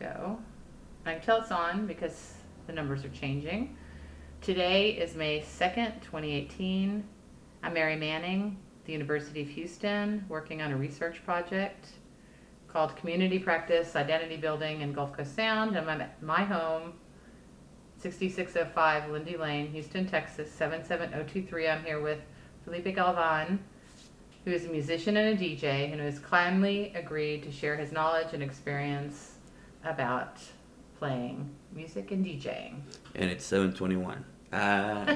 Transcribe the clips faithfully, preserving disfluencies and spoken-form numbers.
ago. I can tell it's on because the numbers are changing. Today is May second, twenty eighteen. I'm Mary Manning, the University of Houston, working on a research project called Community Practice, Identity Building in Gulf Coast Sound. And I'm at my home, sixty-six oh five Lindy Lane, Houston, Texas, seven seven oh two three. I'm here with Felipe Galvan, who is a musician and a D J, and who has kindly agreed to share his knowledge and experience about playing music and DJing. And it's seven twenty-one. Ah.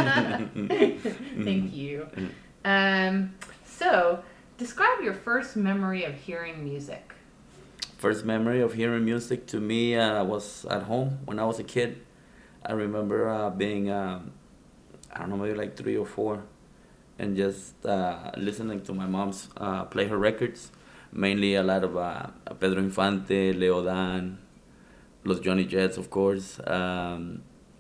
Thank you. Um, so, describe your first memory of hearing music. First memory of hearing music to me uh, was at home when I was a kid. I remember uh, being, um, I don't know, maybe like three or four, and just uh, listening to my mom's uh, play her records. Mainly a lot of uh, Pedro Infante, Leo Dan, Los Johnny Jets, of course. Um,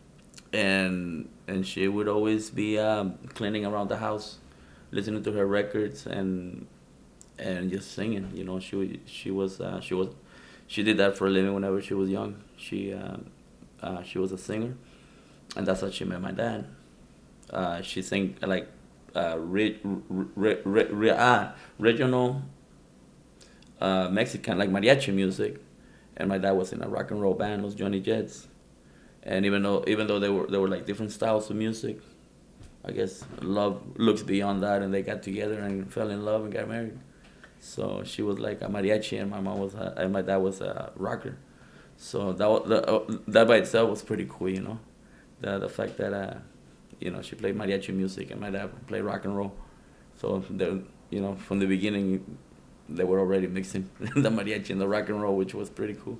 and and she would always be um, cleaning around the house, listening to her records and and just singing. You know, she she was uh, she was she did that for a living whenever she was young. She uh, uh, she was a singer, and that's how she met my dad. Uh, she sang like uh, re, re, re, re, ah, regional uh, Mexican, like mariachi music, and my dad was in a rock and roll band, Los Johnny Jets. And even though even though they were they were like different styles of music, I guess love looks beyond that, and they got together and fell in love and got married. So she was like a mariachi, and my mom was a, and my dad was a rocker. So that was, the, uh, that by itself was pretty cool, you know, the the fact that uh, you know, she played mariachi music and my dad played rock and roll. So they, you know, from the beginning, they were already mixing the mariachi and the rock and roll, which was pretty cool.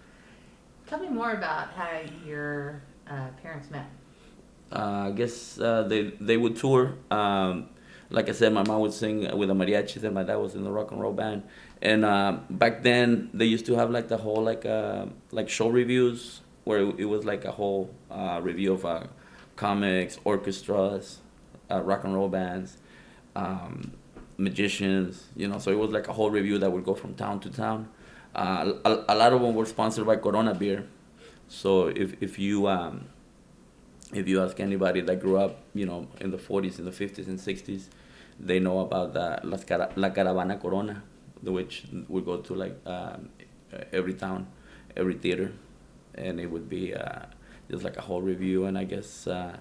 Tell me more about how your uh, parents met. Uh, I guess uh, they they would tour. Um, like I said, my mom would sing with the mariachis, and my dad was in the rock and roll band. And uh, back then, they used to have like the whole like uh, like show reviews where it, it was like a whole uh, review of uh, comics, orchestras, uh, rock and roll bands, um, magicians. You know, so it was like a whole review that would go from town to town. Uh, a, a lot of them were sponsored by Corona beer. So if if you um, if you ask anybody that grew up, you know, in the forties, in the fifties, and sixties, they know about the Las Cara- La Caravana Corona, which would go to like um, every town, every theater, and it would be uh, just like a whole review. And I guess uh,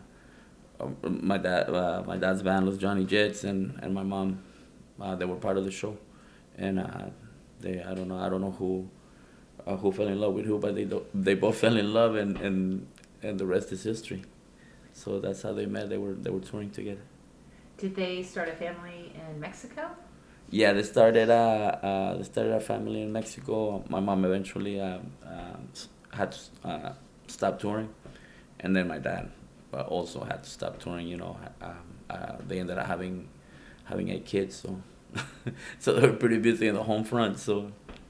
my dad, uh, my dad's band was Johnny Jets, and, and my mom, uh, they were part of the show, and uh, they I don't know I don't know who uh, who fell in love with who, but they do, they both fell in love, and, and and the rest is history. So that's how they met. They were they were touring together. Did they start a family in Mexico? Yeah, they started uh, uh they started a family in Mexico. My mom eventually uh, uh, had to uh, stop touring, and then my dad uh, also had to stop touring. You know, um, uh, they ended up having having eight kids, so so they were pretty busy in the home front. So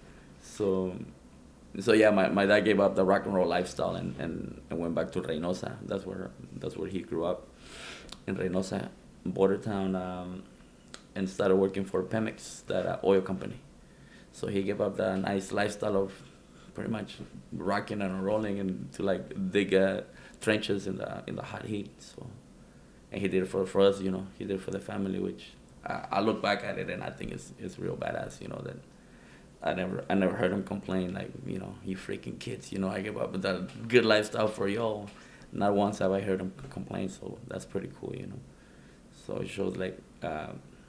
so. So yeah, my, my dad gave up the rock and roll lifestyle and, and, and went back to Reynosa. That's where that's where he grew up, in Reynosa, border town, um, and started working for Pemex, that uh, oil company. So he gave up the nice lifestyle of pretty much rocking and rolling and to like dig uh, trenches in the in the hot heat. So, and he did it for for us, you know. He did it for the family, which I, I look back at it and I think it's it's real badass, you know, that. I never, I never heard him complain like, you know, you freaking kids, you know, I give up that good lifestyle for y'all. Not once have I heard him complain, so that's pretty cool, you know. So it shows like uh,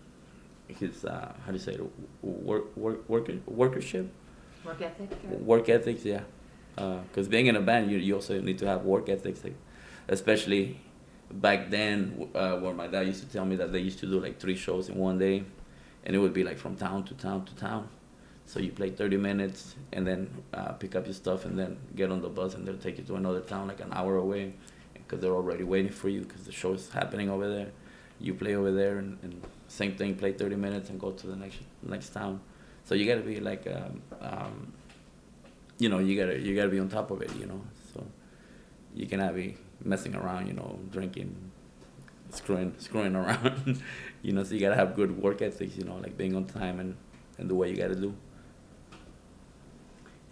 his, uh, how do you say it, work, work, work, workership? Work ethic? Or? Work ethics, yeah. Because uh, being in a band, you, you also need to have work ethics, like, especially back then, uh, where my dad used to tell me that they used to do like three shows in one day, and it would be like from town to town to town. So you play thirty minutes and then uh, pick up your stuff and then get on the bus and they'll take you to another town like an hour away because they're already waiting for you because the show is happening over there. You play over there and, and same thing, play thirty minutes and go to the next next town. So you gotta be like, um, um, you know, you gotta you gotta be on top of it, you know. So you cannot be messing around, you know, drinking, screwing screwing around, you know. So you gotta have good work ethics, you know, like being on time and, and do what you gotta do.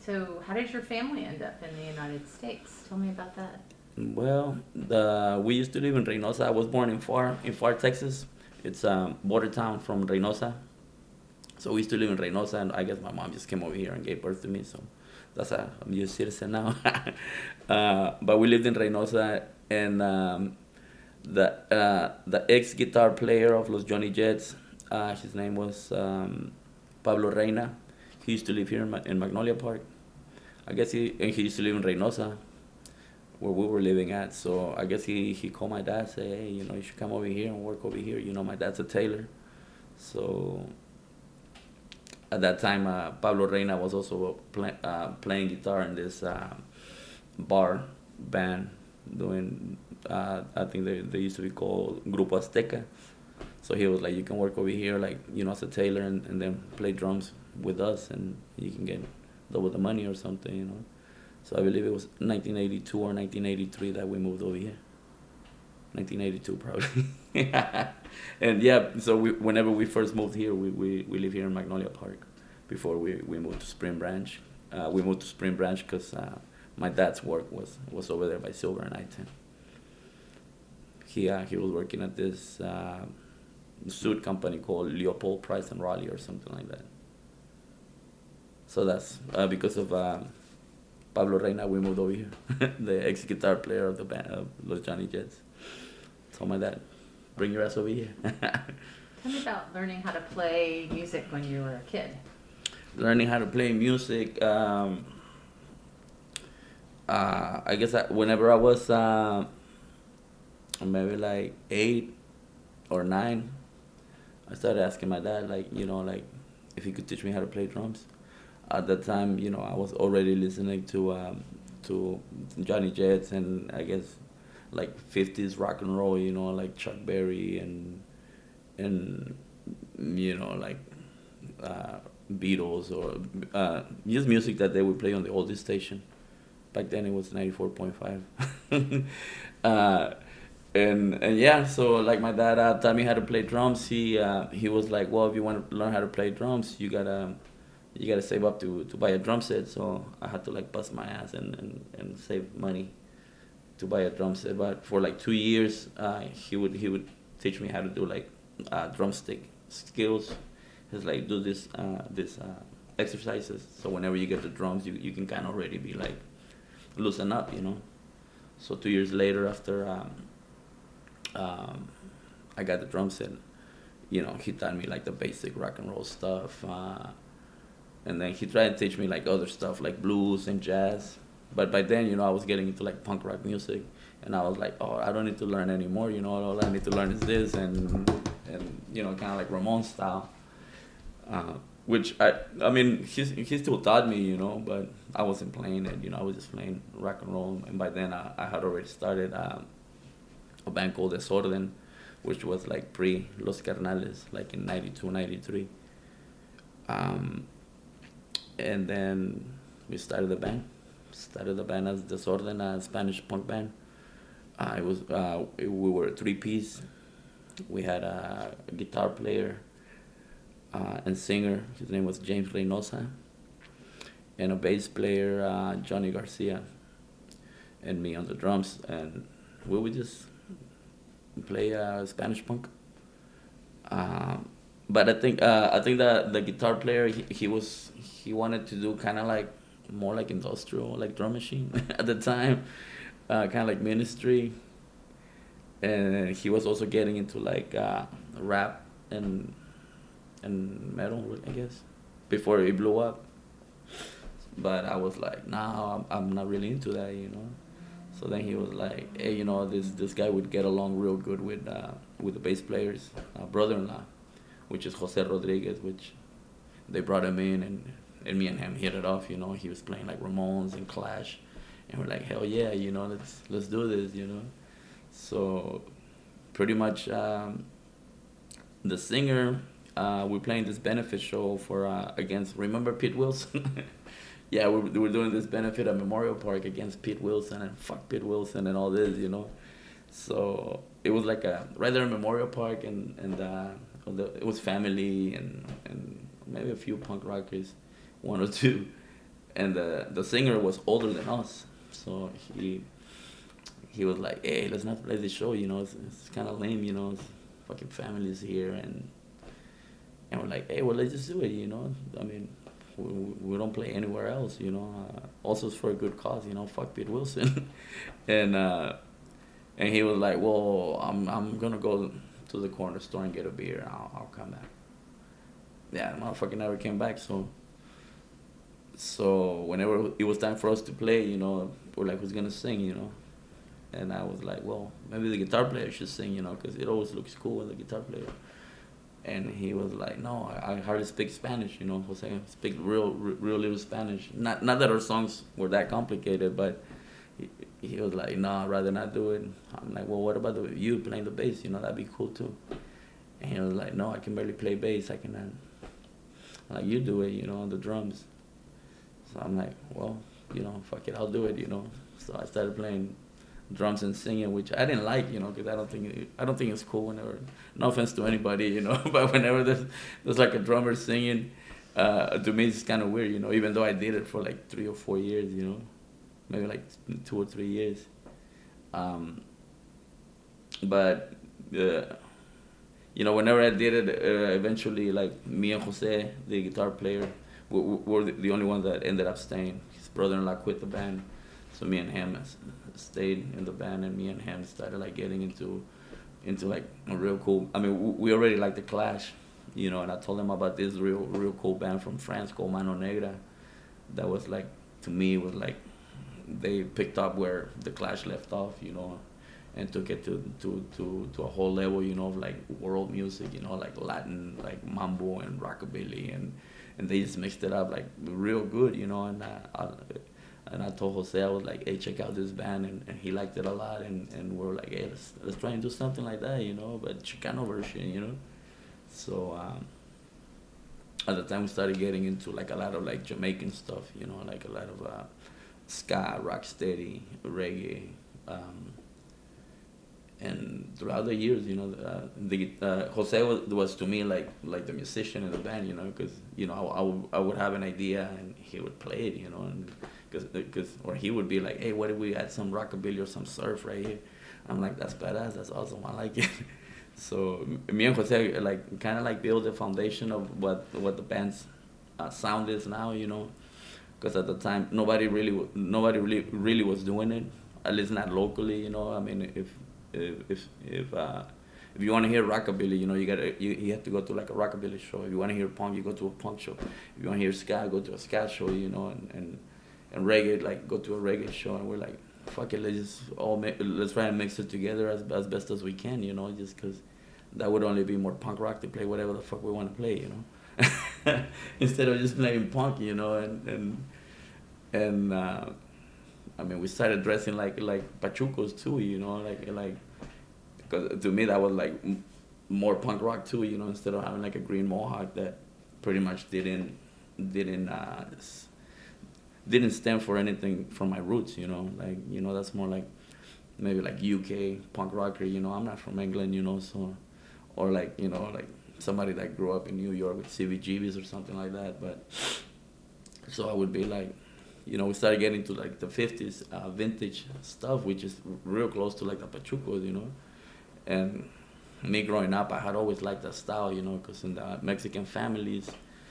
So, how did your family end up in the United States? Tell me about that. Well, the we used to live in Reynosa. I was born in Far in Far, Texas. It's a border town from Reynosa. So we used to live in Reynosa, and I guess my mom just came over here and gave birth to me. So that's a I'm a U S citizen now. uh, but we lived in Reynosa, and um, the uh, the ex guitar player of Los Johnny Jets, uh, his name was um, Pablo Reina. He used to live here in, Ma- in Magnolia Park. I guess he and he used to live in Reynosa, where we were living at. So I guess he, he called my dad, say, hey, you know, you should come over here and work over here. You know, my dad's a tailor. So at that time, uh, Pablo Reina was also play, uh, playing guitar in this uh, bar band doing, uh, I think they, they used to be called Grupo Azteca. So he was like, you can work over here, like, you know, as a tailor and, and then play drums with us and you can get double the money or something, you know. So I believe it was nineteen eighty-two or nineteen eighty-three that we moved over here. nineteen eighty-two probably. And yeah, so we, whenever we first moved here, we, we, we live here in Magnolia Park before we, we moved to Spring Branch. Uh, we moved to Spring Branch because uh, my dad's work was, was over there by Silver and I ten. He, uh, he was working at this uh, suit company called Leopold Price and Raleigh or something like that. So that's uh, because of uh, Pablo Reina, we moved over here, the ex-guitar player of the band, of Los Johnny Jets. Told my dad, bring your ass over here. Tell me about learning how to play music when you were a kid. Learning how to play music, um, uh, I guess I, whenever I was uh, maybe like eight or nine, I started asking my dad, like, you know, like, if he could teach me how to play drums. At that time, you know, I was already listening to um, to Johnny Jets and I guess like fifties rock and roll, you know, like Chuck Berry and and you know like uh, Beatles or uh, just music that they would play on the oldies station. Back then it was ninety-four point five. uh, and and yeah, so like my dad uh, taught me how to play drums. He uh, he was like, well, if you want to learn how to play drums, you gotta you gotta save up to, to buy a drum set. So I had to like bust my ass and, and, and save money to buy a drum set. But for like two years, uh, he would he would teach me how to do like uh, drumstick skills. He's like, do this uh, this uh, exercises. So whenever you get the drums, you, you can kind of already be like loosen up, you know. So two years later, after um, um, I got the drum set, you know, he taught me like the basic rock and roll stuff. Uh, And then he tried to teach me like other stuff like blues and jazz. But by then, you know, I was getting into like punk rock music. And I was like, oh, I don't need to learn anymore. You know, all I need to learn is this and, and you know, kind of like Ramon style. Uh, which, I I mean, he, he still taught me, you know, but I wasn't playing it. You know, I was just playing rock and roll. And by then, I, I had already started um, a band called Desorden, which was like pre Los Carnales, like in ninety-two, ninety-three. Um... And then we started the band. Started the band as Desorden, a Spanish punk band. Uh, it was uh, we were a three-piece. We had a guitar player uh, and singer. His name was James Reynosa. And a bass player, uh, Johnny Garcia. And me on the drums. And we would just play uh, Spanish punk. Um, but I think uh, I think that the guitar player he, he was he wanted to do kind of like more like industrial, like drum machine at the time, uh, kind of like Ministry. And he was also getting into like uh, rap and and metal, I guess, before it blew up. But I was like, nah, I'm, I'm not really into that, you know. So then he was like, hey, you know, this this guy would get along real good with uh, with the bass player's uh, brother-in-law, which is Jose Rodriguez, which they brought him in, and, and me and him hit it off, you know. He was playing like Ramones and Clash, and we're like, hell yeah, you know, let's let's do this, you know. So pretty much um, the singer, uh, we're playing this benefit show for uh, against, remember Pete Wilson? Yeah, we we were doing this benefit at Memorial Park against Pete Wilson and fuck Pete Wilson and all this, you know. So it was like a right there in Memorial Park, and and uh, it was family and and maybe a few punk rockers, one or two, and the the singer was older than us, so he he was like, hey, let's not play the show, you know, it's, it's kind of lame, you know, it's fucking families here, and and we're like, hey, well, let's just do it, you know, I mean, we, we don't play anywhere else, you know, uh, also it's for a good cause, you know, fuck Pete Wilson, and uh, and he was like, well, I'm I'm gonna go to the corner store and get a beer, and I'll, I'll come back. Yeah, the motherfucker never came back, so so whenever it was time for us to play, you know, we're like, who's gonna sing, you know? And I was like, well, maybe the guitar player should sing, you know, because it always looks cool with the guitar player. And he was like, no, I, I hardly speak Spanish, you know, Jose. I speak real, real, real little Spanish. Not not that our songs were that complicated, but he, he was like, no, I'd rather not do it. I'm like, well, what about the, you playing the bass? You know, that'd be cool too. And he was like, no, I can barely play bass. I can, uh, like, you do it, you know, on the drums. So I'm like, well, you know, fuck it, I'll do it, you know. So I started playing drums and singing, which I didn't like, you know, because I don't think it, I don't think it's cool whenever. No offense to anybody, you know, but whenever there's there's like a drummer singing, uh, to me it's kind of weird, you know. Even though I did it for like three or four years, you know, maybe like two or three years. Um, but uh, you know, whenever I did it, uh, eventually, like me and Jose, the guitar player, we were the only ones that ended up staying. His brother-in-law quit the band, so me and him stayed in the band, and me and him started like getting into, into like a real cool. I mean, we already liked the Clash, you know, and I told him about this real, real cool band from France called Mano Negra, that was like, to me, was like, they picked up where the Clash left off, you know, and took it to to to to a whole level, you know, of like world music, you know, like Latin, like mambo and rockabilly, and and they just mixed it up like real good, you know, and uh, I, and I told Jose, I was like, hey, check out this band, and, and he liked it a lot, and, and we were like, hey, let's let's try and do something like that, you know, but Chicano version, you know. So um, at the time we started getting into like a lot of like Jamaican stuff, you know, like a lot of uh, ska, rocksteady, reggae, um, and throughout the years, you know, uh, the uh, Jose was, was to me like like the musician in the band, you know, because you know I, I, would, I would have an idea and he would play it, you know, and because or he would be like, hey, what if we add some rockabilly or some surf right here? I'm like, that's badass, that's awesome, I like it. So me and Jose like kind of like build the foundation of what what the band's uh, sound is now, you know, because at the time nobody really nobody really really was doing it, at least not locally, you know. I mean, if if if if, uh, if you want to hear rockabilly, you know, you gotta you, you have to go to like a rockabilly show. If you want to hear punk, you go to a punk show. If you want to hear ska, go to a ska show, you know, and, and and reggae, like go to a reggae show. And we're like, fuck it, let's just all make, let's try and mix it together as as best as we can, you know, just because that would only be more punk rock to play whatever the fuck we want to play, you know, instead of just playing punk, you know, and and and. Uh, I mean, we started dressing like like pachucos too, you know, like like because to me that was like m- more punk rock too, you know, instead of having like a green mohawk that pretty much didn't didn't uh, didn't stand for anything from my roots, you know, like you know that's more like maybe like U K punk rocker, you know. I'm not from England, you know, so or like you know like somebody that grew up in New York with C B G Bs or something like that, but so I would be like. You know, we started getting to like the fifties uh, vintage stuff, which is real close to like the pachucos, you know. And me growing up, I had always liked that style, you know, because in the Mexican families,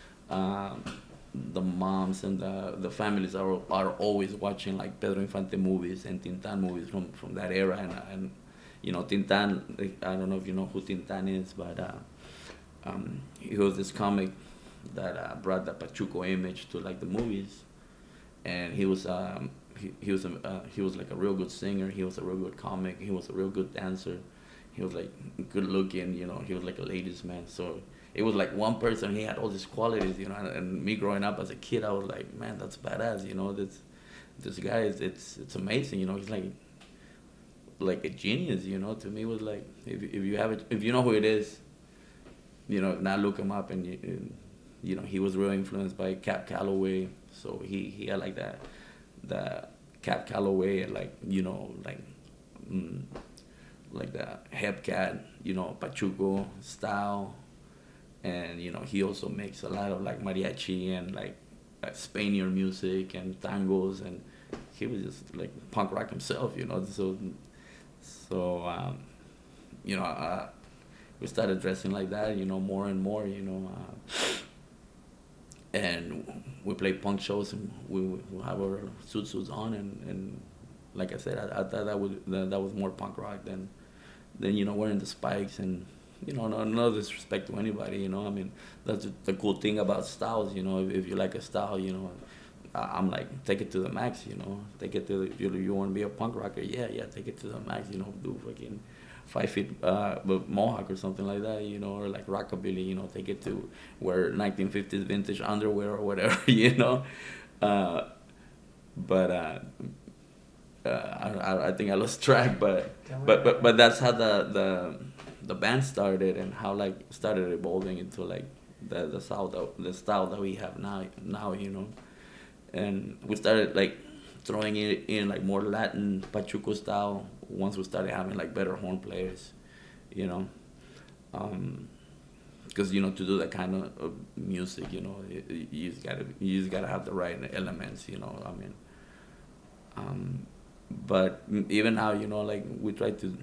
um, the moms and the the families are are always watching like Pedro Infante movies and Tintan movies from, from that era. And, and, you know, Tintan, I don't know if you know who Tintan is, but uh, um, he was this comic that uh, brought the pachuco image to like the movies. And he was um he, he was a, uh, he was like a real good singer. He was a real good comic. He was a real good dancer. He was like good looking. You know, he was like a ladies' man. So it was like one person. He had all these qualities. You know, and, and me growing up as a kid, I was like, man, that's badass. You know, this this guy is it's it's amazing. You know, he's like like a genius. You know, to me it was like if if you have it if you know who it is, you know, now look him up and you, and, you know he was real influenced by Cap Calloway. So he, he had like that, the Cap Calloway and like, you know, like, mm, like the Hepcat, you know, Pachuco style. And, you know, he also makes a lot of like mariachi and like uh, Spaniard music and tangos, and he was just like punk rock himself, you know. So so um, you know, uh, we started dressing like that, you know, more and more, you know. Uh, and we play punk shows, and we would have our suit suits on, and, and like I said, I, I thought that was that, that was more punk rock than than you know wearing the spikes, and you know no, no disrespect to anybody, you know. I mean, that's the cool thing about styles, you know. If, if you like a style, you know, I- I'm like, take it to the max, you know. Take it to the, you you want to be a punk rocker, yeah, yeah, take it to the max, you know. Do fucking five feet uh, but mohawk or something like that, you know, or like rockabilly, you know, take it to wear nineteen fifties vintage underwear or whatever, you know. Uh, but uh, uh, I, I think I lost track, but but but but that's how the the the band started, and how like started evolving into like the the style that, the style that we have now now, you know. And we started like throwing it in like more Latin Pachuco style once we started having like better horn players, you know. Um, because you know, to do that kind of, of music, you know, you, you just gotta you just gotta have the right elements, you know. I mean, um, but even now, you know, like we try to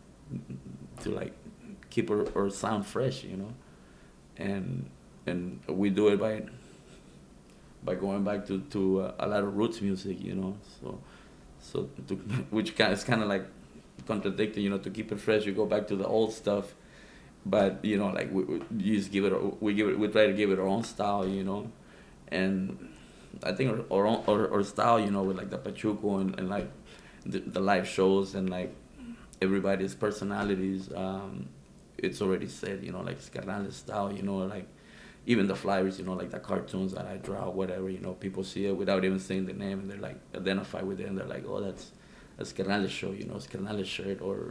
to like keep our, our sound fresh, you know, and and we do it by by going back to to uh, a lot of roots music, you know. So so to, which kind it's kind of like contradicting, you know. To keep it fresh, you go back to the old stuff, but you know, like we, we you just give it a- we give it we try to give it our own style, you know. And I think our our, own, our, our style, you know, with like the Pachuco, and, and like the, the live shows, and like everybody's personalities, um, it's already said, you know, like Scarrales style, you know, like even the flyers, you know, like the cartoons that I draw, whatever, you know, people see it without even saying the name, and they're like identify with it, and they're like, oh, that's that's Scarrales show, you know, Scarrales shirt, or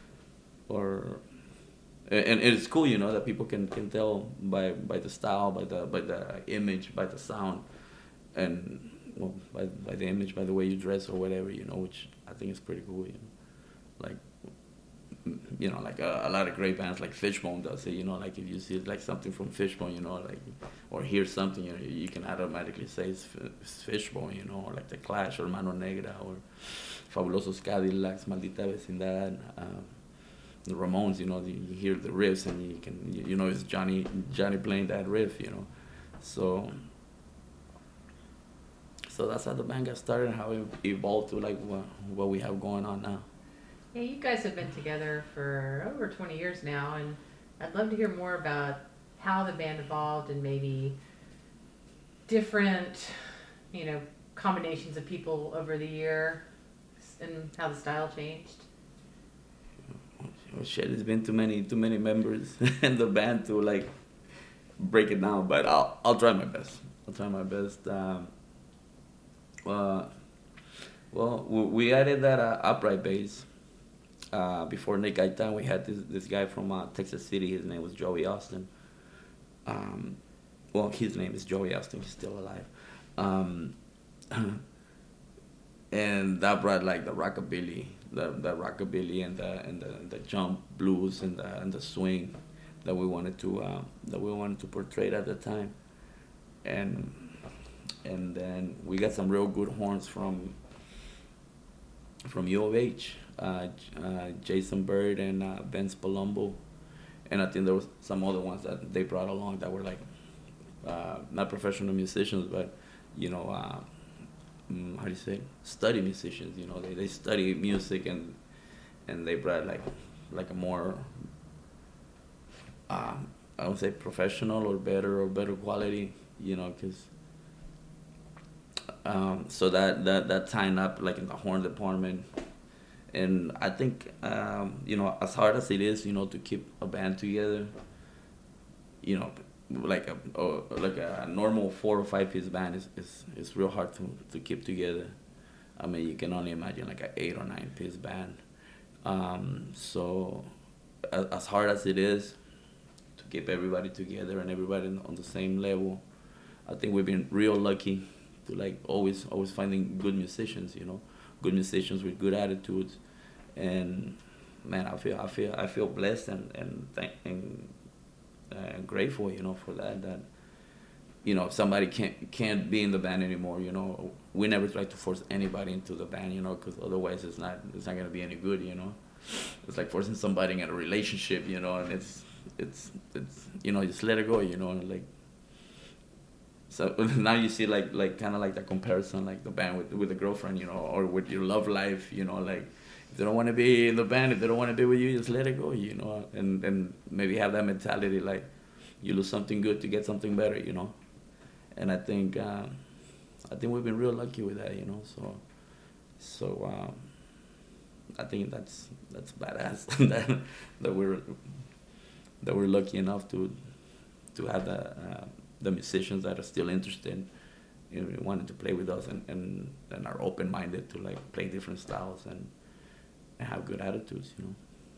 or and it's cool, you know, that people can, can tell by by the style, by the by the image, by the sound, and well, by by the image, by the way you dress or whatever, you know, which I think is pretty cool, you know, like you know, like a, a lot of great bands like Fishbone does it, you know, like if you see like something from Fishbone, you know, like or hear something, you know, you can automatically say it's, it's Fishbone, you know, or like the Clash or Mano Negra or Fabulosos Cadillacs, Maldita Vecindad. Um, the Ramones, you know, you hear the riffs, and you can, you know, it's Johnny Johnny playing that riff, you know. So, so that's how the band got started, how it evolved to like what, what we have going on now. Yeah, you guys have been together for over twenty years now, and I'd love to hear more about how the band evolved, and maybe different, you know, combinations of people over the year, and how the style changed. Oh, shit, it's been too many too many members in the band to like break it down, but I'll I'll try my best. I'll try my best. Um, uh, well, we we added that uh, upright bass. Uh, before Nick Gaitan, we had this this guy from uh, Texas City. His name was Joey Austin. Um, well, his name is Joey Austin. He's still alive. Um, and that brought like the rockabilly, the the rockabilly and the and the, the jump blues and the and the swing that we wanted to uh, that we wanted to portray at the time. And and then we got some real good horns from from U of H, uh, uh, Jason Bird and uh, Vince Palumbo, and I think there was some other ones that they brought along that were like uh, not professional musicians, but you know. Uh, mm, how do you say, study musicians, you know, they, they study music, and and they brought like like a more uh, I would say professional or better or better quality, you know, because um, so that that that tying up like in the horn department. And I think um, you know, as hard as it is, you know, to keep a band together, you know, like a or like a normal four or five piece band is, is, is real hard to, to keep together. I mean, you can only imagine like an eight or nine piece band. Um, so as, as hard as it is to keep everybody together and everybody on the same level, I think we've been real lucky to like always always finding good musicians, you know, good musicians with good attitudes. And man, I feel I feel I feel blessed and and thank, and uh, grateful, you know, for that. That you know, if somebody can't can't be in the band anymore, you know, we never try to force anybody into the band, you know, because otherwise it's not it's not gonna be any good, you know. It's like forcing somebody in a relationship, you know, and it's it's it's you know, just let it go, you know, and like so now you see like like kind of like the comparison, like the band with with a girlfriend, you know, or with your love life, you know, like if they don't want to be in the band, if they don't want to be with you, just let it go, you know, and and maybe have that mentality like you lose something good to get something better, you know. And I think um, I think we've been real lucky with that, you know. So so um, I think that's that's badass that that we're that we're lucky enough to to have the uh, the musicians that are still interested, you know, wanting to play with us and, and, and are open minded to like play different styles and, and have good attitudes, you know.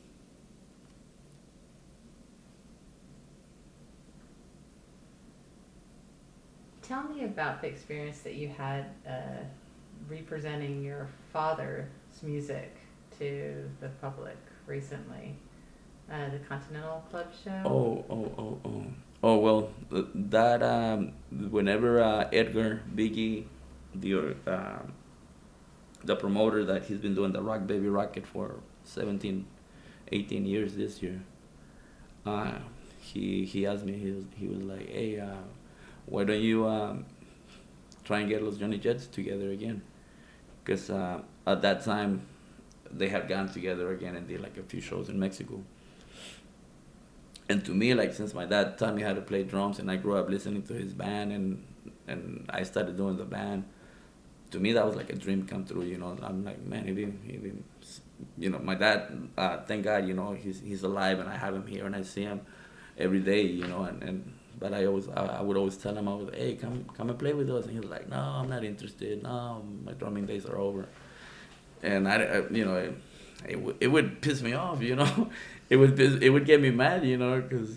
Tell me about the experience that you had uh, representing your father's music to the public recently. Uh, the Continental Club show. Oh, oh, oh, oh. Oh well, th- that um, whenever uh, Edgar Biggie, the uh, the promoter that he's been doing the Rock Baby Rocket for seventeen, eighteen years this year, uh, he he asked me, he was, he was like, hey, uh, why don't you um, try and get Los Johnny Jets together again? Because uh, at that time they had gone together again and did like a few shows in Mexico. And to me, like since my dad taught me how to play drums and I grew up listening to his band and and I started doing the band, to me that was like a dream come true. You know, I'm like, man, if he, if he, you know, my dad, uh, thank God, you know, he's he's alive and I have him here and I see him every day, you know, and, and but I always I, I would always tell him, I was, hey, come come and play with us, and he was like, no, I'm not interested, no, my drumming days are over, and I, I you know. It, it, w- it would piss me off, you know. It would piss, it would get me mad, you know, because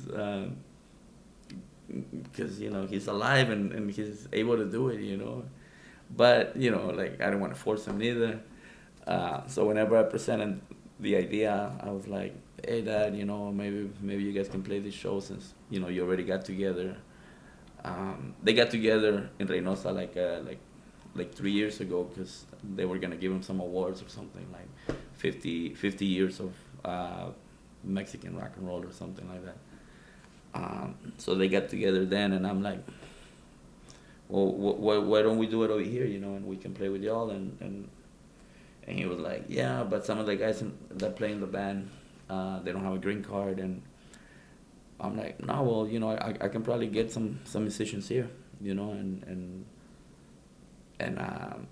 because you know he's alive and, and he's able to do it, you know. But you know, like I didn't want to force him either. Uh, so whenever I presented the idea, I was like, "Hey, Dad, you know, maybe maybe you guys can play this show since you know you already got together." Um, they got together in Reynosa like uh, like like three years ago because they were gonna give him some awards or something like fifty, fifty years of uh, Mexican rock and roll or something like that. Um, so they got together then, and I'm like, well, wh- wh- why don't we do it over here, you know, and we can play with y'all, and and, and he was like, yeah, but some of the guys in, that play in the band, uh, they don't have a green card, and I'm like, no, well, you know, I I can probably get some some musicians here, you know, and and and um,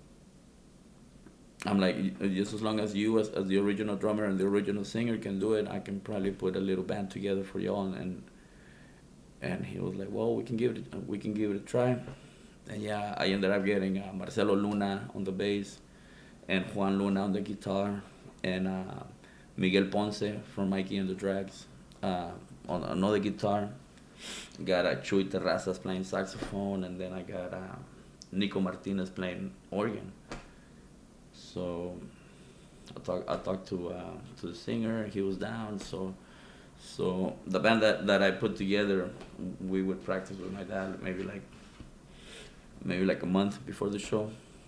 I'm like, just as long as you, as, as the original drummer and the original singer, can do it, I can probably put a little band together for y'all. And and he was like, well, we can give it, we can give it a try. And yeah, I ended up getting uh, Marcelo Luna on the bass, and Juan Luna on the guitar, and uh, Miguel Ponce from Mikey and the Drags uh, on another guitar. Got uh, Chuy Terrazas playing saxophone, and then I got uh, Nico Martinez playing organ. So I talked I talked to uh, to the singer. He was down. So so the band that, that I put together, we would practice with my dad maybe like maybe like a month before the show,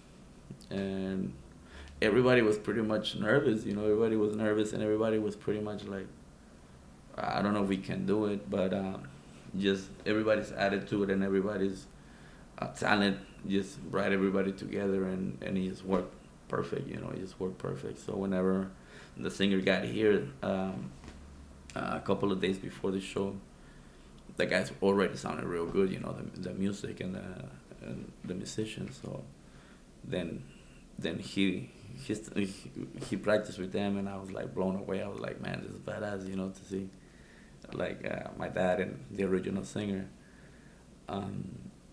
and everybody was pretty much nervous. You know, everybody was nervous, and everybody was pretty much like, I don't know if we can do it, but uh, just everybody's attitude and everybody's uh, talent just brought everybody together, and and it just worked perfect. You know, it just worked perfect. So whenever the singer got here, um, uh, a couple of days before the show, the guys already sounded real good. You know, the the music and the and the musicians. So then then he he he practiced with them, and I was like blown away. I was like, man, this is badass. You know, to see like uh, my dad and the original singer. Um,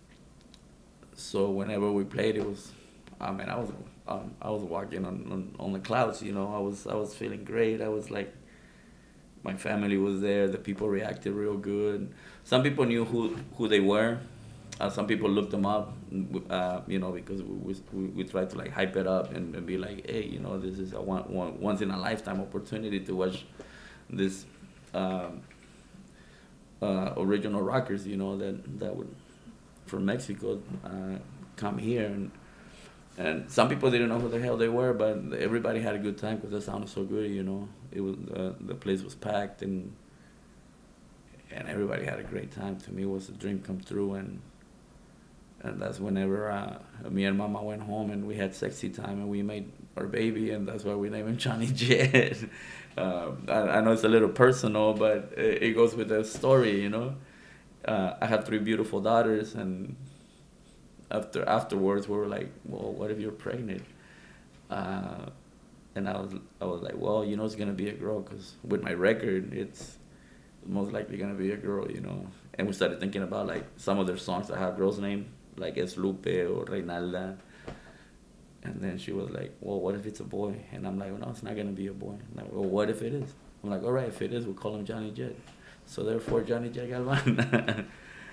so whenever we played, it was, I mean, I was um, I was walking on, on, on the clouds. You know, I was I was feeling great. I was like, my family was there. The people reacted real good. Some people knew who who they were. Uh, some people looked them up, uh, you know, because we, we we tried to like hype it up and, and be like, hey, you know, this is a one, one once in a lifetime opportunity to watch this um, uh, original rockers, you know, that that would from Mexico uh, come here, and and some people didn't know who the hell they were, but everybody had a good time because the sound was so good. You know, it was uh, the place was packed, and and everybody had a great time. To me, it was a dream come true, and and that's whenever uh, me and Mama went home and we had sexy time and we made our baby, and that's why we named him Johnny Jet. uh, I, I know it's a little personal, but it, it goes with the story, you know. Uh, I have three beautiful daughters, and after afterwards we were like, well, what if you're pregnant? Uh, and I was I was like, well, you know, it's gonna be a girl because with my record, it's most likely gonna be a girl, you know. And we started thinking about like some of their songs that have girls' name, like Es Lupe or Reinalda. And then she was like, well, what if it's a boy? And I'm like, well, no, it's not gonna be a boy. I'm like, well, what if it is? I'm like, all right, if it is, we'll call him Johnny Jet. So therefore, Johnny Jet Galvan.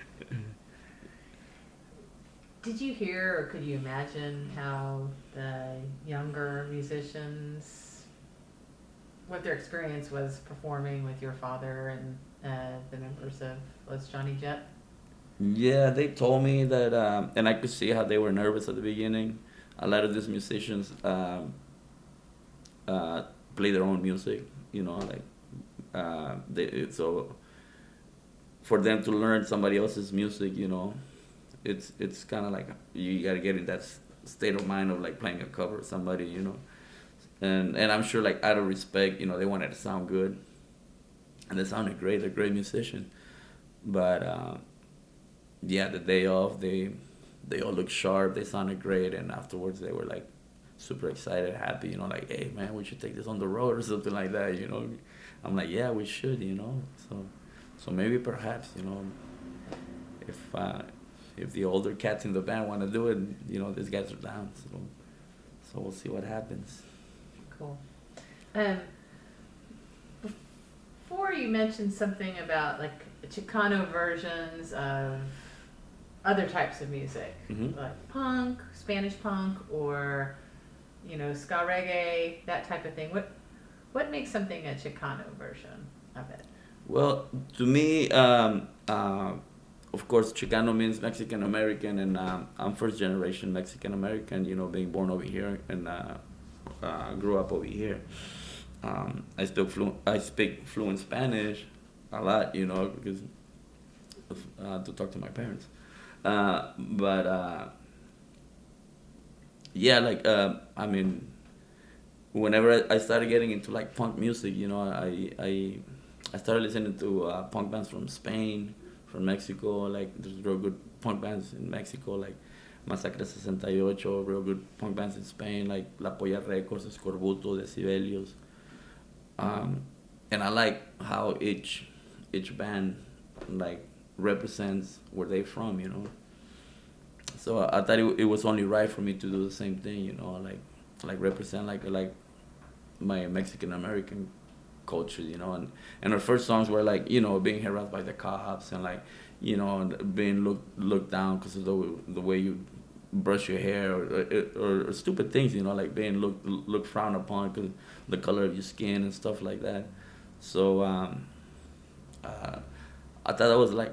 Did you hear or could you imagine how the younger musicians, what their experience was performing with your father and uh, the members of Let's Johnny Jet? Yeah, they told me that, um, and I could see how they were nervous at the beginning. A lot of these musicians um, uh, play their own music, you know, like, uh, they, so for them to learn somebody else's music, you know, it's it's kind of like you got to get in that state of mind of like playing a cover of somebody, you know. And and I'm sure like out of respect, you know, they wanted to sound good, and they sounded great. They're great musicians, but uh, yeah, the day off, they they all looked sharp. They sounded great, and afterwards they were like super excited, happy, you know, like, hey man, we should take this on the road or something like that, you know. I'm like, yeah, we should, you know. So so maybe perhaps, you know, if uh, if the older cats in the band want to do it, you know, these guys are down. So so we'll see what happens. Cool. Um, before you mentioned something about like Chicano versions of other types of music, Mm-hmm. like punk, Spanish punk, or you know, ska reggae, that type of thing. What what makes something a Chicano version of it? Well, to me, um, uh, of course, Chicano means Mexican American, and um, I'm first generation Mexican American. You know, being born over here and uh, uh, grew up over here. Um, I speak fluent. I speak fluent Spanish a lot. You know, because of, uh, to talk to my parents. Uh, but uh, yeah, like uh, I mean, whenever I started getting into like punk music, you know, I I I started listening to uh, punk bands from Spain, from Mexico. Like there's real good punk bands in Mexico, like Masacre sixty-eight, real good punk bands in Spain, like La Polla Records, Escorbuto, Decibelios. Um, and I like how each each band like represents where they're from, you know. So I thought it, it was only right for me to do the same thing, you know, like like represent like like my Mexican American culture, you know. And and our first songs were like, you know, being harassed by the cops and like, you know, being looked looked down because of the the way you brush your hair, or or, or stupid things, you know, like being looked looked frowned upon because the color of your skin and stuff like that. So um, uh, I thought that was like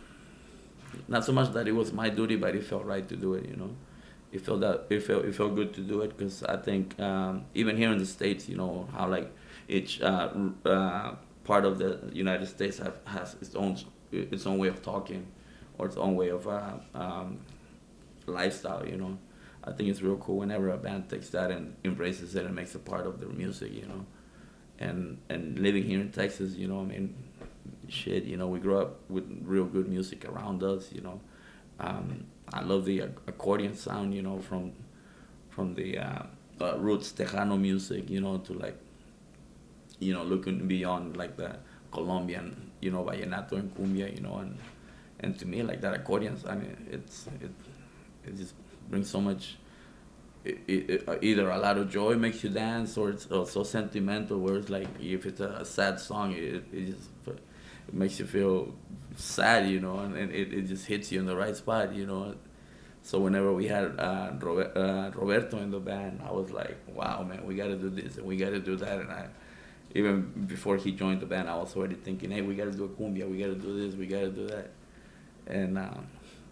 not so much that it was my duty, but it felt right to do it, you know. It felt that it felt it felt good to do it because I think um, even here in the States, you know, how like each uh, uh, part of the United States have, has its own its own way of talking, or its own way of uh, um, lifestyle, you know. I think it's real cool whenever a band takes that and embraces it and makes it part of their music, you know. And and living here in Texas, you know, I mean, shit, you know, we grew up with real good music around us, you know. Um, I love the accordion sound, you know, from from the uh, uh, roots Tejano music, you know, to like, you know, looking beyond like the Colombian, you know, vallenato and cumbia, you know, and and to me like that accordion sound, it's it it just brings so much. It, it, either a lot of joy makes you dance, or it's so sentimental where it's like if it's a sad song, it, it just it makes you feel sad, you know, and, and it, it just hits you in the right spot, you know. So whenever we had uh, Robert, uh, Roberto in the band, I was like, wow, man, we got to do this and we got to do that. And I, even before he joined the band, I was already thinking, hey, we got to do a cumbia, we got to do this, we got to do that. And um,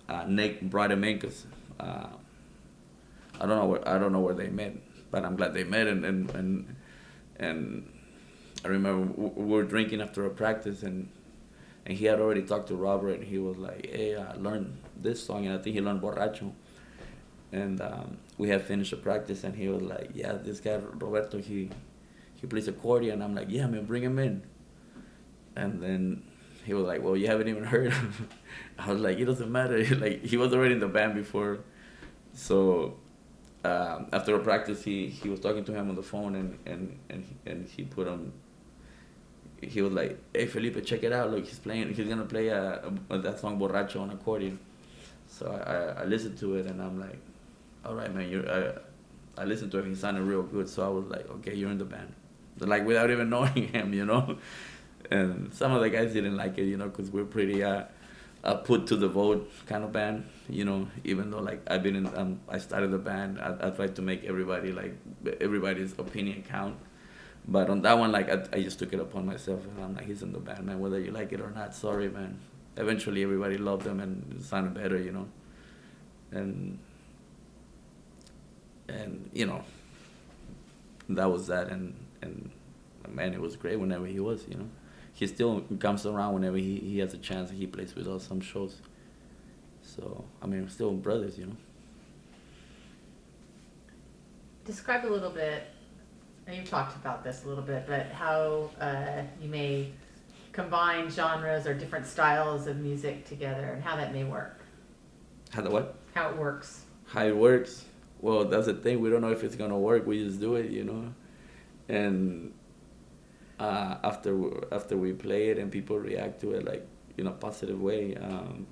uh, Nick brought him in because uh, I don't know where I don't know where they met, but I'm glad they met. And and and, and I remember we were drinking after a practice, and and he had already talked to Robert, and he was like, "Hey, I learned this song," and I think he learned Borracho. And um, we had finished the practice, and he was like, "Yeah, this guy Roberto, he he plays accordion." I'm like, "Yeah, man, bring him in." And then he was like, "Well, you haven't even heard him." I was like, "It doesn't matter." Like, he was already in the band before, so um, after a practice, he, he was talking to him on the phone, and and and he, and he put him. He was like, "Hey, Felipe, check it out! Look, he's playing. He's gonna play a, a, that song Borracho on accordion." So I, I, I listened to it, and I'm like, "All right, man, you're." I, I listened to it. He sounded real good, so I was like, "Okay, you're in the band," like without even knowing him, you know. And some of the guys didn't like it, you know, because we're pretty uh, uh, put to the vote kind of band, you know. Even though like I've been in, um, I started the band. I, I tried to make everybody like everybody's opinion count. But on that one, like I, I just took it upon myself, and I'm like, he's in the band, man. Whether you like it or not, sorry, man. Eventually, everybody loved him, and it sounded better, you know. And and you know, that was that, and and man, it was great whenever he was, you know. He still comes around whenever he, he has a chance. He plays with us some shows. So I mean, we're still brothers, you know. Describe a little bit, and you've talked about this a little bit, but how uh, you may combine genres or different styles of music together, and how that may work. How the what? How it works. How it works? Well, that's the thing. We don't know if it's gonna work. We just do it, you know. And uh, after after we play it and people react to it like in a positive way, um,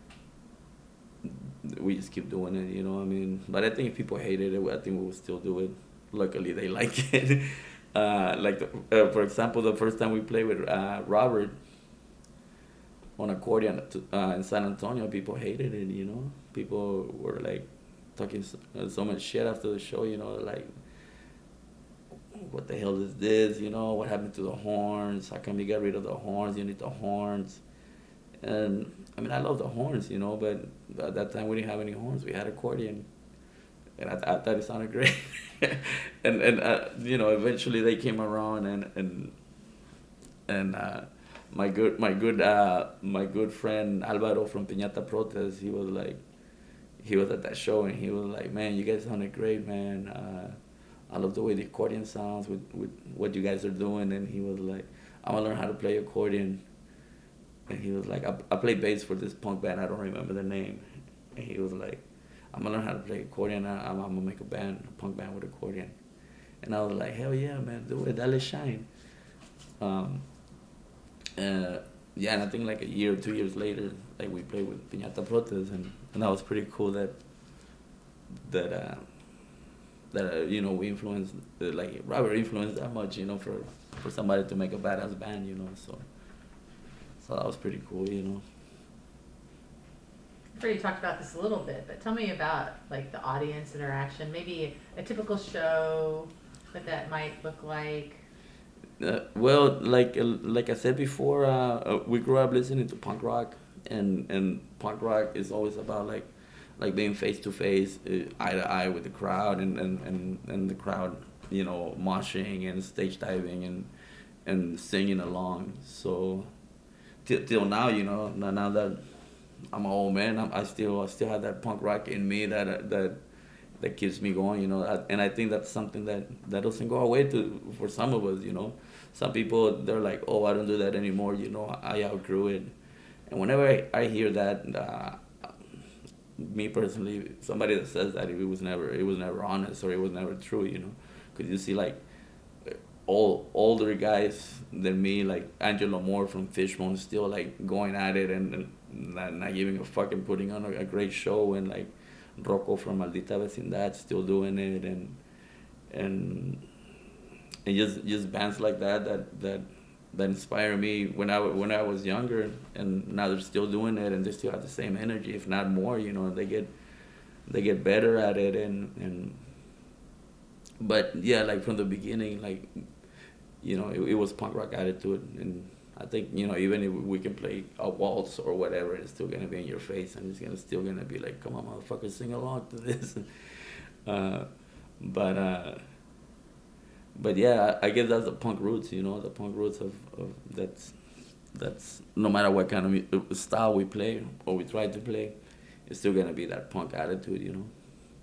we just keep doing it, you know what I mean? But I think if people hated it, I think we would still do it. Luckily, they like it. uh, like, the, uh, for example, the first time we played with uh, Robert on accordion uh, in San Antonio, people hated it, you know? People were, like, talking so, uh, so much shit after the show, you know, like, what the hell is this, you know? What happened to the horns? How come you got rid of the horns? You need the horns. And, I mean, I love the horns, you know, but at that time we didn't have any horns. We had accordion. And I, I thought it sounded great. and, and uh, you know, eventually they came around, and, and, and uh, my good, my good, uh, my good friend Alvaro from Piñata Protest, he was like, he was at that show, and he was like, "Man, you guys sounded great, man. Uh, I love the way the accordion sounds with, with what you guys are doing." And he was like, "I'm gonna learn how to play accordion." And he was like, I, I play bass for this punk band. I don't remember the name. And he was like, "I'm gonna learn how to play accordion. I, I'm, I'm gonna make a band, a punk band with accordion." And I was like, "Hell yeah, man, do it. Dale shine." Um, uh, yeah, and I think like a year or two years later, like we played with Piñata Protest, and, and that was pretty cool that that uh, that uh, you know, we influenced, uh, like Robert influenced that much, you know, for for somebody to make a badass band, you know. So so that was pretty cool, you know. I've already talked about this a little bit, but tell me about like the audience interaction. Maybe a typical show, what that might look like. Uh, well, like uh, like I said before, uh, uh, we grew up listening to punk rock, and, and punk rock is always about like like being face to face, eye to eye with the crowd, and, and, and, and the crowd, you know, moshing and stage diving and and singing along. So till till now, you know, now, now that I'm an old man, I'm, I still I still have that punk rock in me that uh, that that keeps me going, you know. I, and I think that's something that, that doesn't go away to for some of us, you know. Some people, they're like, "Oh, I don't do that anymore, you know. I outgrew it." And whenever I, I hear that, uh, me personally, somebody that says that, it was never it was never honest, or it was never true, you know. Because you see like all older guys than me, like Angelo Moore from Fishbone, still like going at it, and, and not, not giving a fuck, and putting on a, a great show, and like Rocco from Maldita Vecindad still doing it, and and and just just bands like that that that that inspire me when I when I was younger, and now they're still doing it, and they still have the same energy, if not more, you know. They get they get better at it, and and but yeah, like from the beginning, like, you know, it, it was punk rock attitude, and I think, you know, even if we can play a waltz or whatever, it's still gonna be in your face, and it's gonna still gonna be like, come on, motherfucker, sing along to this. uh, but uh, but yeah, I, I guess that's the punk roots, you know, the punk roots of, of that's that's no matter what kind of mu- style we play or we try to play, it's still gonna be that punk attitude, you know.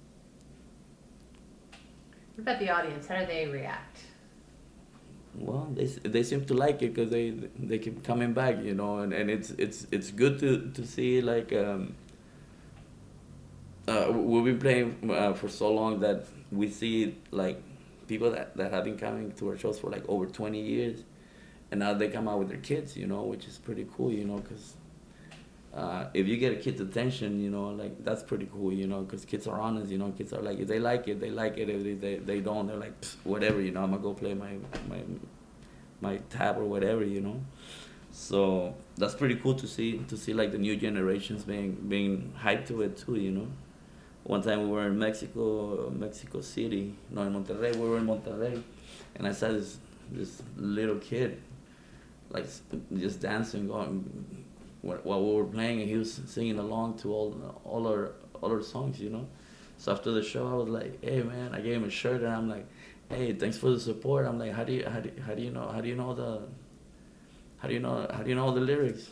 What about the audience? How do they react? Well, they they seem to like it because they they keep coming back, you know, and, and it's it's it's good to to see like um. Uh, we've been playing uh, for so long that we see like people that, that have been coming to our shows for like over twenty years, and now they come out with their kids, you know, which is pretty cool, you know, because uh, if you get a kid's attention, you know, like that's pretty cool, you know, because kids are honest, you know, kids are like, if they like it, they like it. If they they, they don't, they're like, whatever, you know, I'm gonna go play my my my tab or whatever, you know. So that's pretty cool to see to see like the new generations being being hyped to it too, you know. One time we were in Mexico, Mexico City, no, in Monterrey. We were in Monterrey, and I saw this this little kid, like just dancing, going while we were playing, and he was singing along to all all our all our songs, you know. So after the show, I was like, "Hey man," I gave him a shirt, and I'm like, "Hey, thanks for the support." I'm like, "How do you how do, how do you know how do you know the how do you know how do you know the lyrics?"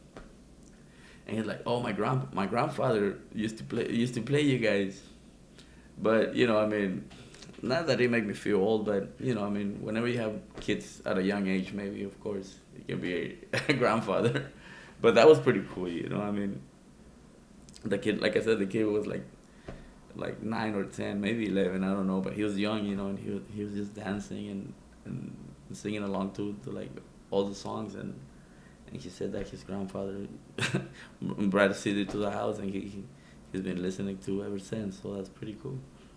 And he's like, "Oh, my grand my grandfather used to play used to play you guys." But you know, I mean, not that it make me feel old, but you know, I mean, whenever you have kids at a young age, maybe of course you can be a, a grandfather. But that was pretty cool, you know. I mean, the kid, like I said, the kid was like like nine or ten, maybe eleven, I don't know, but he was young, you know, and he was he was just dancing and and singing along to to like all the songs. and. And he said that his grandfather brought a C D to the house, and he, he he's been listening to ever since. So that's pretty cool.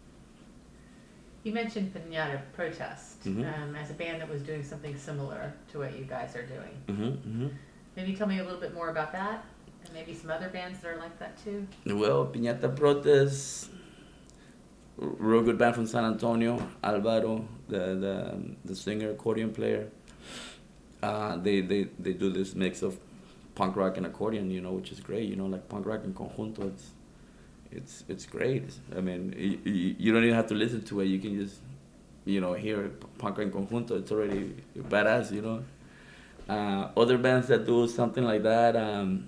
You mentioned Pinata Protest Mhm. um, as a band that was doing something similar to what you guys are doing. Mhm. Mhm. Maybe tell me a little bit more about that, and maybe some other bands that are like that too. Well, Piñata Protest, r- real good band from San Antonio. Alvaro, the the the singer, accordion player. Uh, they, they, they do this mix of punk rock and accordion, you know, which is great. You know, like punk rock and conjunto, it's it's it's great. I mean, you, you don't even have to listen to it. You can just, you know, hear punk rock and conjunto. It's already badass, you know. Uh, other bands that do something like that, um,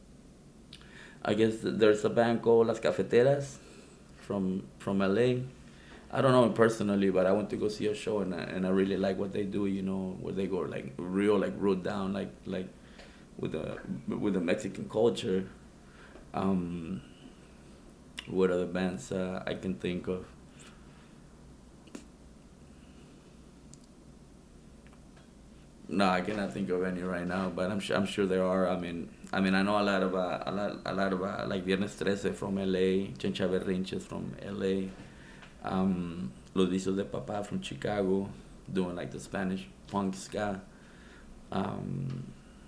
I guess there's a band called Las Cafeteras from from L A. I don't know them personally, but I went to go see a show, and I, and I really like what they do. You know, where they go like real, like root down, like like with the with the Mexican culture. Um, what other bands uh, I can think of? No, I cannot think of any right now, but I'm sure I'm sure there are. I mean, I mean, I know a lot of uh, a lot a lot of uh, like Viernes trece from L A, Chencha Berrinches from L A. Um, Los Vicios de Papá from Chicago, doing like the Spanish punk ska. Um,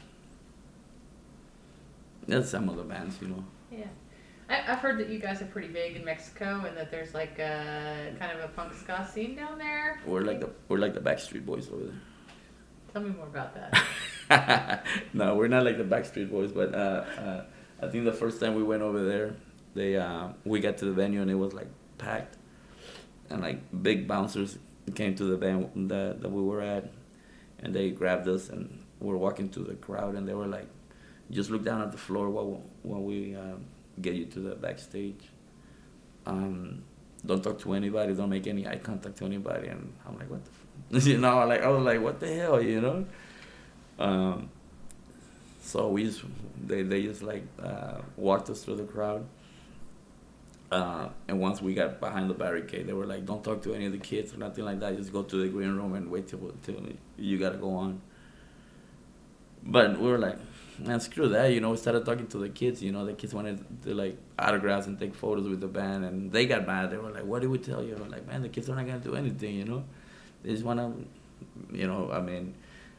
that's some of the bands, you know. Yeah. I, I've heard that you guys are pretty big in Mexico, and that there's like a kind of a punk ska scene down there. We're like the we're like the Backstreet Boys over Tell me more about that. there. No, we're not like the Backstreet Boys, but uh, uh, I think the first time we went over there, they uh, we got to the venue and it was like packed. And like big bouncers came to the band that, that we were at, and they grabbed us and we're walking to the crowd, and they were like, "Just look down at the floor while while we uh, get you to the backstage. Um, don't talk to anybody. Don't make any eye contact to anybody." And I'm like, "What the?" F-? You know, like I was like, "What the hell?" You know. Um, so we just they they just like uh, walked us through the crowd. Uh, and once we got behind the barricade, they were like, "Don't talk to any of the kids or nothing like that. Just go to the green room and wait till, till you gotta go on." But we were like, "Man, screw that." You know, we started talking to the kids. You know, the kids wanted to like autographs and take photos with the band, and they got mad. They were like, "What did we tell you?" I was like, "Man, the kids are not gonna do anything. You know, they just wanna, you know, I mean."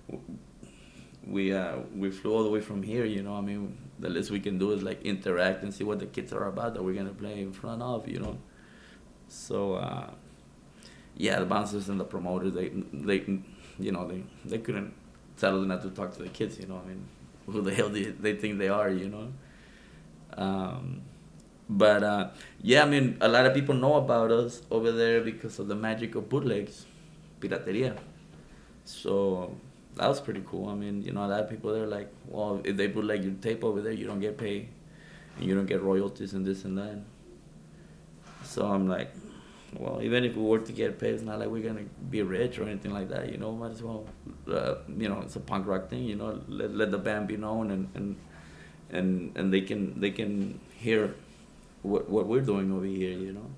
We uh we flew all the way from here, you know. I mean, the least we can do is like interact and see what the kids are about that we're gonna play in front of, you know. So uh, yeah, the bouncers and the promoters, they they you know they they couldn't tell them not to talk to the kids. You know, I mean, who the hell do you, they think they are? You know. Um, but uh, yeah, I mean, a lot of people know about us over there because of the magic of bootlegs, pirateria. So that was pretty cool. I mean, you know, a lot of people they're like, well, if they bootleg your tape over there, you don't get paid, and you don't get royalties and this and that. So I'm like, well, even if we were to get paid, it's not like we're gonna be rich or anything like that. You know, might as well, uh, you know, it's a punk rock thing. You know, let let the band be known and and and, and they can they can hear what what we're doing over here. You know,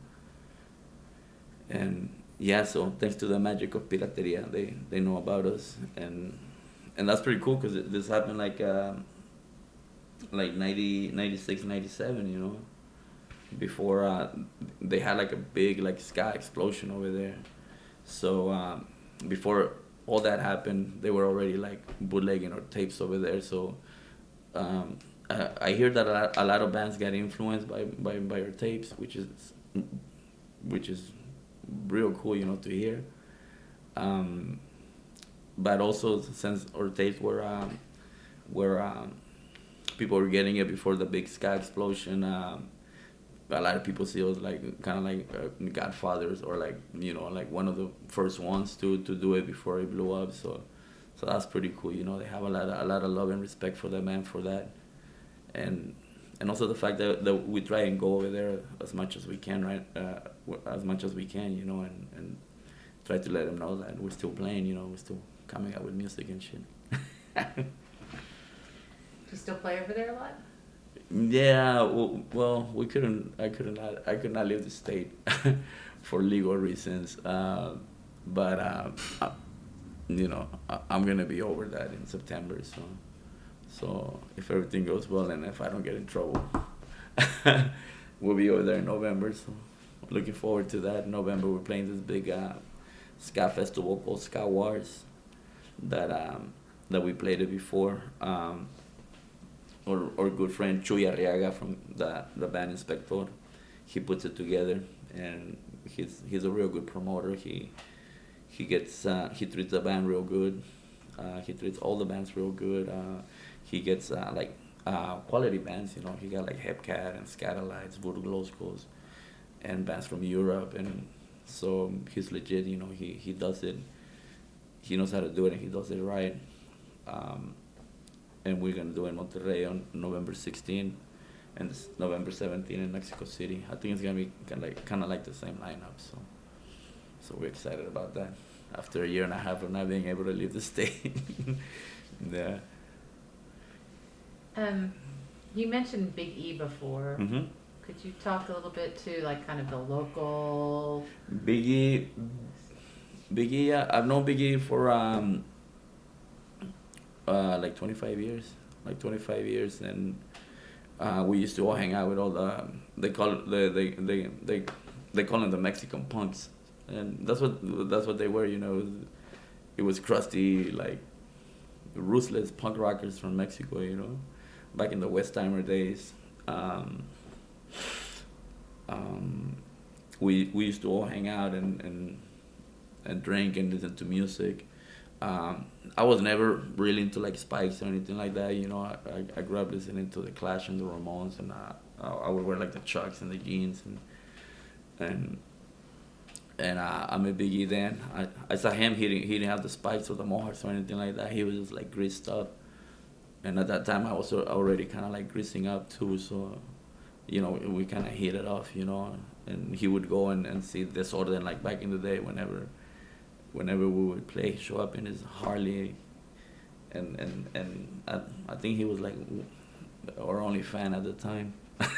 and yeah, so thanks to the magic of pirateria, they they know about us, and and that's pretty cool because this happened like uh, like ninety, ninety-six, ninety-seven. You know. Before uh, they had like a big like ska explosion over there, so um, before all that happened, they were already like bootlegging our tapes over there. So um, I, I hear that a lot, a lot of bands got influenced by, by by our tapes, which is which is real cool, you know, to hear. Um, but also since our tapes were um, were um, people were getting it before the big ska explosion. Um, a lot of people see us like kind of like uh, Godfathers or like you know like one of the first ones to, to do it before it blew up. So so that's pretty cool. You know, they have a lot of, a lot of love and respect for the band for that, and and also the fact that, that we try and go over there as much as we can, right? Uh, as much as we can, you know, and, and try to let them know that we're still playing. You know, we're still coming out with music and shit. Do you still play over there a lot? Yeah, well, well, we couldn't. I couldn't. I could not leave the state for legal reasons. Uh, but uh, I, you know, I, I'm gonna be over that in September. So, so if everything goes well and if I don't get in trouble, we'll be over there in November. So, looking forward to that. In November, we're playing this big uh, ska festival called Ska Wars. That um, that we played it before. Um, Our, our good friend Chuy Arriaga from the, the band Inspector, he puts it together, and he's he's a real good promoter. He he gets uh, he treats the band real good. Uh, he treats all the bands real good. Uh, he gets uh, like uh, quality bands. You know, he got like Hepcat and Scatterlights, Voodoo Glow Skulls, and bands from Europe, and so he's legit. You know, he he does it. He knows how to do it, and he does it right. Um, and we're gonna do it in Monterrey on November sixteenth, and November seventeenth in Mexico City. I think it's gonna be kind of like kind of like the same lineup. So, so we're excited about that. After a year and a half of not being able to leave the state. Yeah. Um, you mentioned Big E before. Mm-hmm. Could you talk a little bit to like kind of the local? Big E. Big E. Yeah, I've known Big E for um. Uh, like twenty-five years, like twenty-five years, and uh, we used to all hang out with all the. They call it the they they they they call them the Mexican punks, and that's what that's what they were. You know, it was, it was crusty, like ruthless punk rockers from Mexico. You know, back in the Westheimer days. Um, um, we we used to all hang out and and and drink and listen to music. Um, I was never really into like Spikes or anything like that, you know. I, I, I grew up listening to the Clash and the Ramones, and uh, I, I would wear like the Chucks and the jeans, and and and uh, I'm a Biggie then. I, I saw him. He didn't he didn't have the Spikes or the Mohawks or anything like that. He was just like greased up, and at that time I was already kind of like greasing up too. So, you know, we kind of hit it off, you know. And he would go and, and see Desorden like back in the day whenever. Whenever we would play, show up in his Harley, and and and I, I think he was like our only fan at the time.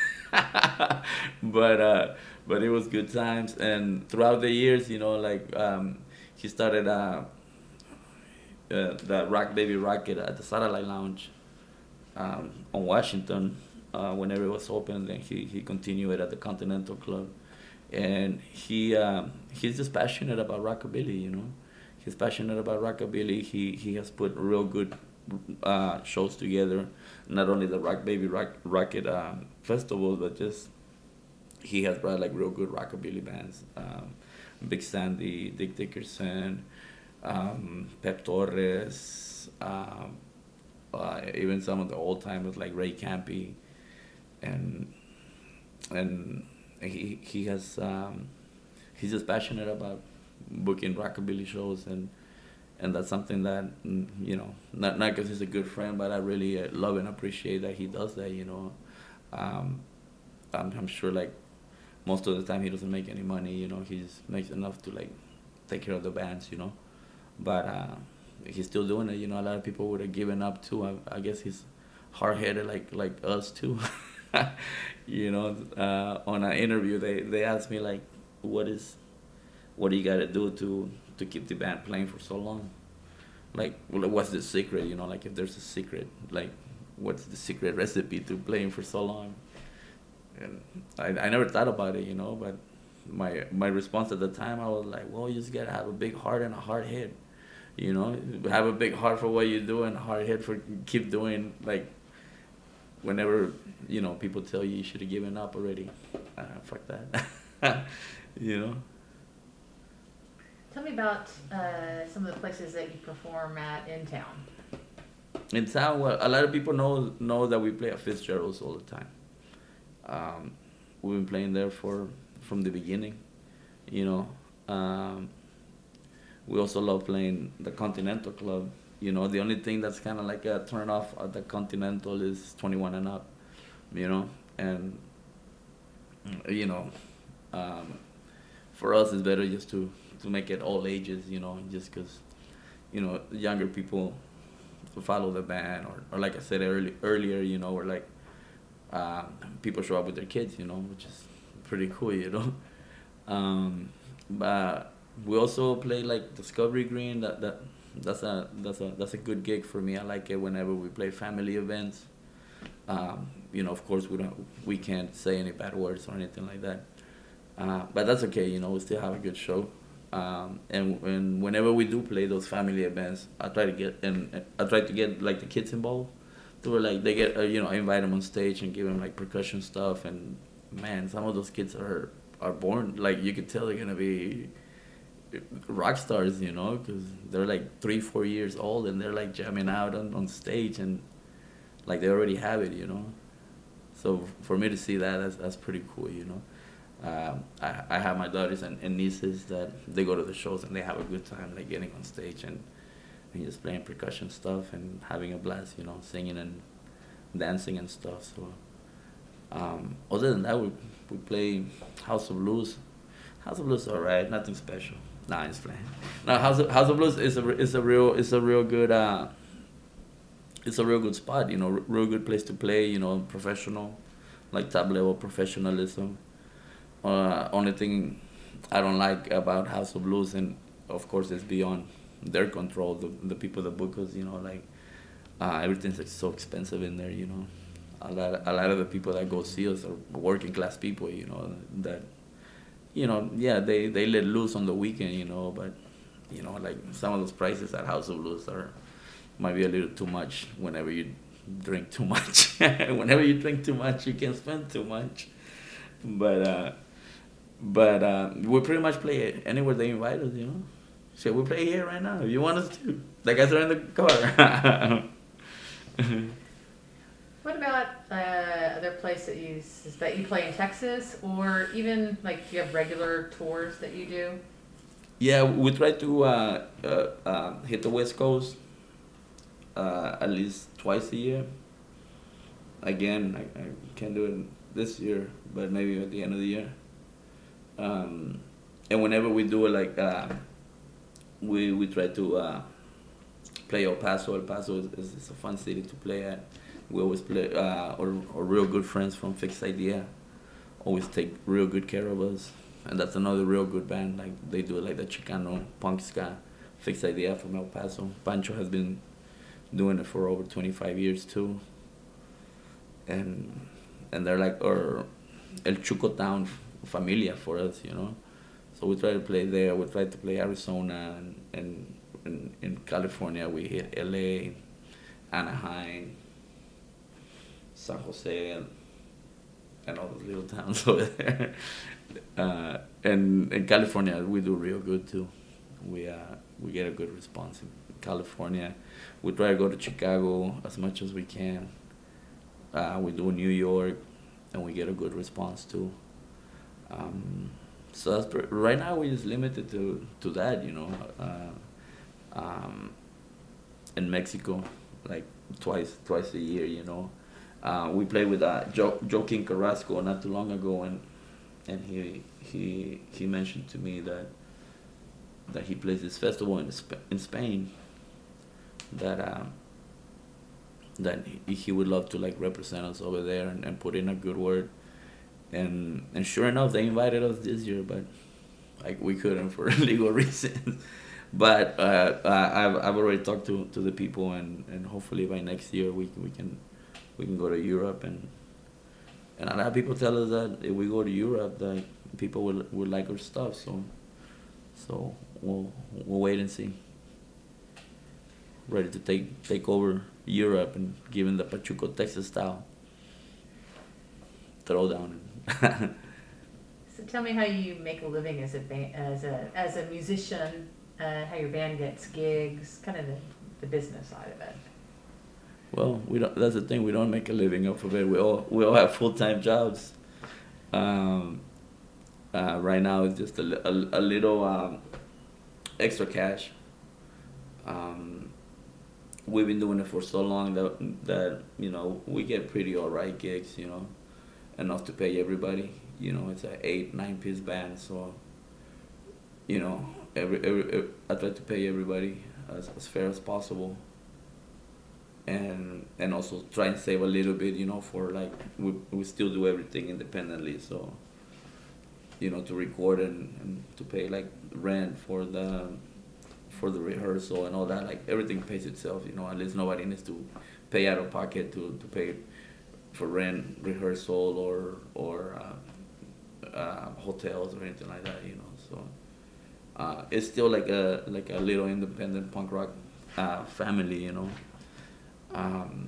but uh, but it was good times, and throughout the years, you know, like um, he started uh, uh, the Rock Baby Rocket at the Satellite Lounge um, on Washington. Uh, whenever it was open, then he he continued it at the Continental Club. And he um, he's just passionate about rockabilly, you know. He's passionate about rockabilly. He he has put real good uh, shows together, not only the Rock Baby Rock Rocket um, festival, but just he has brought like real good rockabilly bands. Um, Big Sandy, Dick Dickerson, um, Pep Torres, um, uh, even some of the old timers like Ray Campy, and and he he has um, he's just passionate about booking rockabilly shows, and and that's something that mm, you know, not not because he's a good friend, but I really uh, love and appreciate that he does that. You know, um, I'm, I'm sure like most of the time he doesn't make any money. You know, he just makes enough to like take care of the bands. You know, but uh, he's still doing it. You know, a lot of people would have given up too. I, I guess he's hard headed like like us too. You know, uh, on an interview they they asked me like, what is what do you got to do to to keep the band playing for so long? Like, well, what's the secret? You know, like if there's a secret, like what's the secret recipe to playing for so long? And I I never thought about it, you know, but my my response at the time I was like, well, you just gotta have a big heart and a hard head, you know, have a big heart for what you do and a hard head for keep doing. Like whenever you know people tell you you should have given up already, uh, fuck that, you know. Tell me about uh, some of the places that you perform at in town. In town, well, a lot of people know know that we play at Fitzgerald's all the time. Um, we've been playing there for from the beginning, you know. Um, we also love playing the Continental Club. You know, the only thing that's kind of like a turn off at the Continental is twenty-one and up, you know. And, you know, um, for us it's better just to, to make it all ages, you know, just because, you know, younger people follow the band. Or, or like I said early, earlier, you know, or like uh, people show up with their kids, you know, which is pretty cool, you know. Um, but we also play like Discovery Green. That that that's a that's a that's a good gig for me. I like it whenever we play family events. Um, you know, of course we don't we can't say any bad words or anything like that. Uh, but that's okay. You know, we still have a good show. Um, and and whenever we do play those family events, I try to get and I try to get like the kids involved. To where like they get uh, you know, I invite them on stage and give them like percussion stuff. And man, some of those kids are are born like you could tell they're gonna be rock stars, you know, because they're like three, four years old and they're like jamming out on, on stage and like they already have it, you know. So for me to see that, that's that's pretty cool, you know. Um, I I have my daughters and, and nieces that they go to the shows and they have a good time, like getting on stage and, and just playing percussion stuff and having a blast, you know, singing and dancing and stuff. So um, other than that, we we play House of Blues. House of Blues is alright, nothing special. Nah, I'm just playing. No, House of, House of Blues is a is a real it's a real good uh, it's a real good spot. You know, r- real good place to play. You know, professional, like top level professionalism. Uh, only thing I don't like about House of Blues, and of course it's beyond their control. The the people that book us, you know, like uh, everything's like so expensive in there. You know, a lot a lot of the people that go see us are working class people. You know that. You know, yeah, they, they let loose on the weekend, you know, but, you know, like some of those prices at House of Blues are, might be a little too much whenever you drink too much. Whenever you drink too much, you can spend too much. But, uh, but, uh, we pretty much play it anywhere they invite us, you know. Shit, we play here right now if you want us to. The guys are in the car. What about uh, other places that you play in Texas, or even like you have regular tours that you do? Yeah, we try to uh, uh, uh, hit the West Coast uh, at least twice a year. Again, I, I can't do it this year, but maybe at the end of the year. Um, and whenever we do it, like uh, we we try to uh, play El Paso. El Paso is, is, is a fun city to play at. We always play, uh, our, our real good friends from Fixed Idea always take real good care of us. And that's another real good band. Like they do like the Chicano punk ska. Fixed Idea from El Paso. Pancho has been doing it for over twenty-five years too. And and they're like our El Chuco Town familia for us, you know. So we try to play there. We try to play Arizona and, and, and in California we hit L A, Anaheim, San Jose, and, and all those little towns over there. Uh, and in California, we do real good too. we uh, we get a good response in California. We try to go to Chicago as much as we can. Uh, we do New York, and we get a good response too. Um, so that's pre- right now we just limited to to that, you know. Uh, um, in Mexico, like twice twice a year, you know. Uh, we played with uh, jo- Joaquin Carrasco not too long ago, and and he he he mentioned to me that that he plays this festival in Sp- in Spain. That uh, that he, he would love to like represent us over there and, and put in a good word. And and sure enough, they invited us this year, but like we couldn't for legal reasons. But uh, I- I've I've already talked to, to the people, and, and hopefully by next year we we can we can go to Europe, and and a lot of people tell us that if we go to Europe, that people will will like our stuff. So so we'll we'll wait and see. Ready to take take over Europe and give them the Pachuco Texas style throwdown. So tell me how you make a living as a ba- as a as a musician, uh, how your band gets gigs, kind of the, the business side of it. Well, we don't. That's the thing. We don't make a living off of it. We all we all have full time jobs. Um, uh, right now, it's just a, li- a, a little um, extra cash. Um, we've been doing it for so long that that you know we get pretty alright gigs. You know, enough to pay everybody. You know, it's an eight nine piece band, so you know every, every, every I try to pay everybody as, as fair as possible. And and also try and save a little bit, you know, for like we we still do everything independently, so you know to record and, and to pay like rent for the for the rehearsal and all that, like everything pays itself, you know. At least nobody needs to pay out of pocket to, to pay for rent, rehearsal, or or uh, uh, hotels or anything like that, you know. So uh, it's still like a like a little independent punk rock uh, family, you know. Um,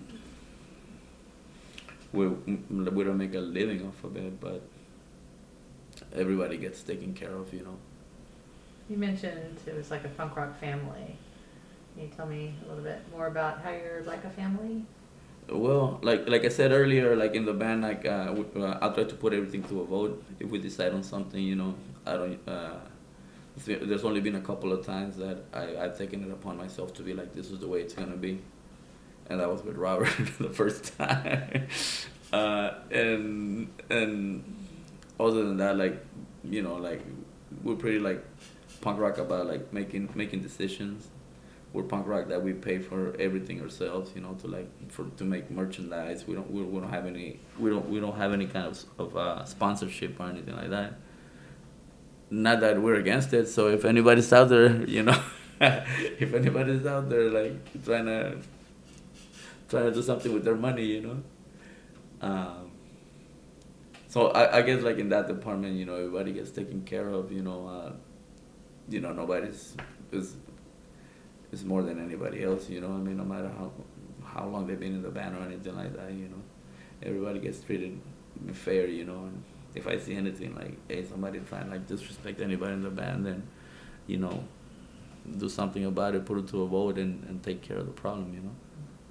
we we don't make a living off of it, but everybody gets taken care of, you know. You mentioned it was like a punk rock family. Can you tell me a little bit more about how you're like a family? Well, like like I said earlier, like in the band, like uh, we, uh, I try to put everything to a vote. If we decide on something, you know, I don't. Uh, there's only been a couple of times that I I've taken it upon myself to be like, this is the way it's gonna be. And that was with Robert the first time. Uh, and and other than that, like you know, like we're pretty like punk rock about like making making decisions. We're punk rock that we pay for everything ourselves, you know, to like for to make merchandise. We don't we, we don't have any we don't we don't have any kind of of uh, sponsorship or anything like that. Not that we're against it. So if anybody's out there, you know, if anybody's out there like trying to trying to do something with their money, you know. Um, so I, I guess like in that department, you know, everybody gets taken care of. You know, uh, you know, nobody's is is more than anybody else. You know, I mean, no matter how how long they've been in the band or anything like that, you know, everybody gets treated fair. You know, and if I see anything like, hey, somebody trying like disrespect anybody in the band, then, you know, do something about it, put it to a vote, and, and take care of the problem. You know.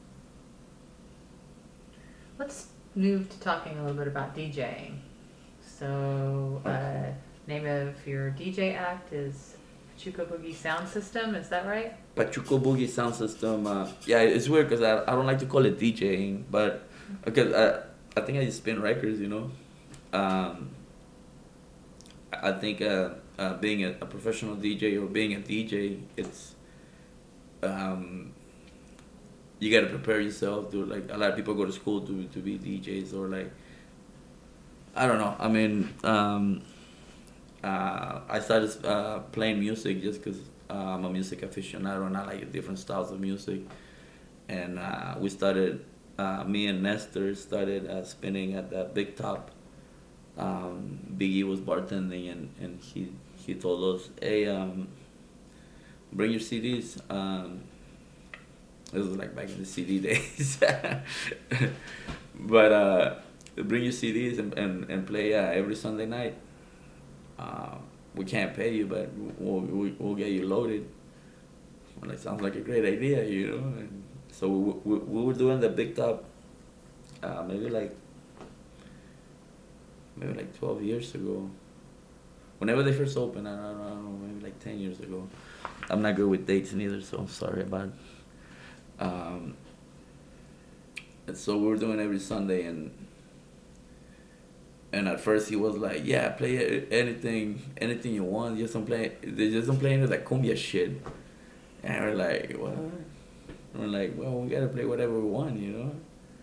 Let's move to talking a little bit about DJing. So, uh, name of your D J act is Pachuco Boogie Sound System. Is that right? Pachuco Boogie Sound System. Uh, yeah, it's weird because I, I don't like to call it DJing, but because I I think I just spin records, you know. Um, I think uh, uh, being a, a professional D J or being a D J, it's um, you gotta prepare yourself to like a lot of people go to school to to be D Js or like I don't know. I mean, um, uh, I started uh, playing music just because uh, I'm a music aficionado and I like different styles of music. And uh, we started, uh, me and Nestor started uh, spinning at that Big Top. Um, Biggie was bartending and, and he he told us, hey, um, bring your C Ds. Um, this was like back in the C D days. But uh, bring your C Ds and, and, and play uh, every Sunday night. Uh, we can't pay you, but we'll we, we'll get you loaded. I'm like, sounds like a great idea, you know. And so we, we we were doing the Big Top, uh, maybe like maybe like twelve years ago. Whenever they first opened, I don't, I don't know, maybe like ten years ago. I'm not good with dates neither, so I'm sorry about it. Um, and so we were doing every Sunday, and and at first he was like, "Yeah, play anything, anything you want. Just don't play, they just don't play any of that cumbia shit." And we're like, "What?" And we're like, "Well, we gotta play whatever we want, you know."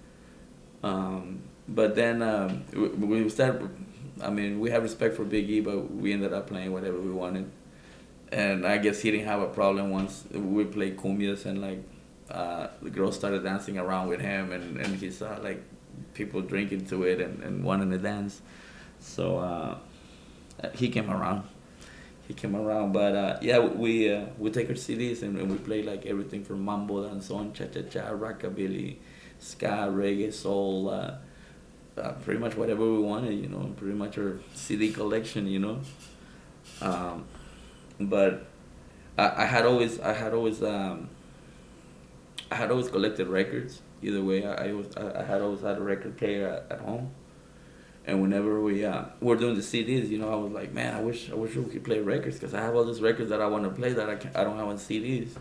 Um, but then um, we, we started. I mean, we have respect for Big E, but we ended up playing whatever we wanted. And I guess he didn't have a problem once we played cumbias, and like uh, the girls started dancing around with him, and, and he saw like people drinking to it and, and wanting to dance. So uh, he came around. He came around, but uh, yeah, we uh, we take our C Ds and, and we play like everything from mambo, danzón, cha cha cha, rockabilly, ska, reggae, soul, uh, uh, pretty much whatever we wanted, you know. Pretty much our C D collection, you know. Um, but I, I had always I had always um, I had always collected records. Either way, I, I was I, I had always had a record player at, at home. And whenever we uh, were doing the C Ds, you know, I was like, man, I wish I wish we could play records, because I have all these records that I want to play that I can, I don't have on C Ds.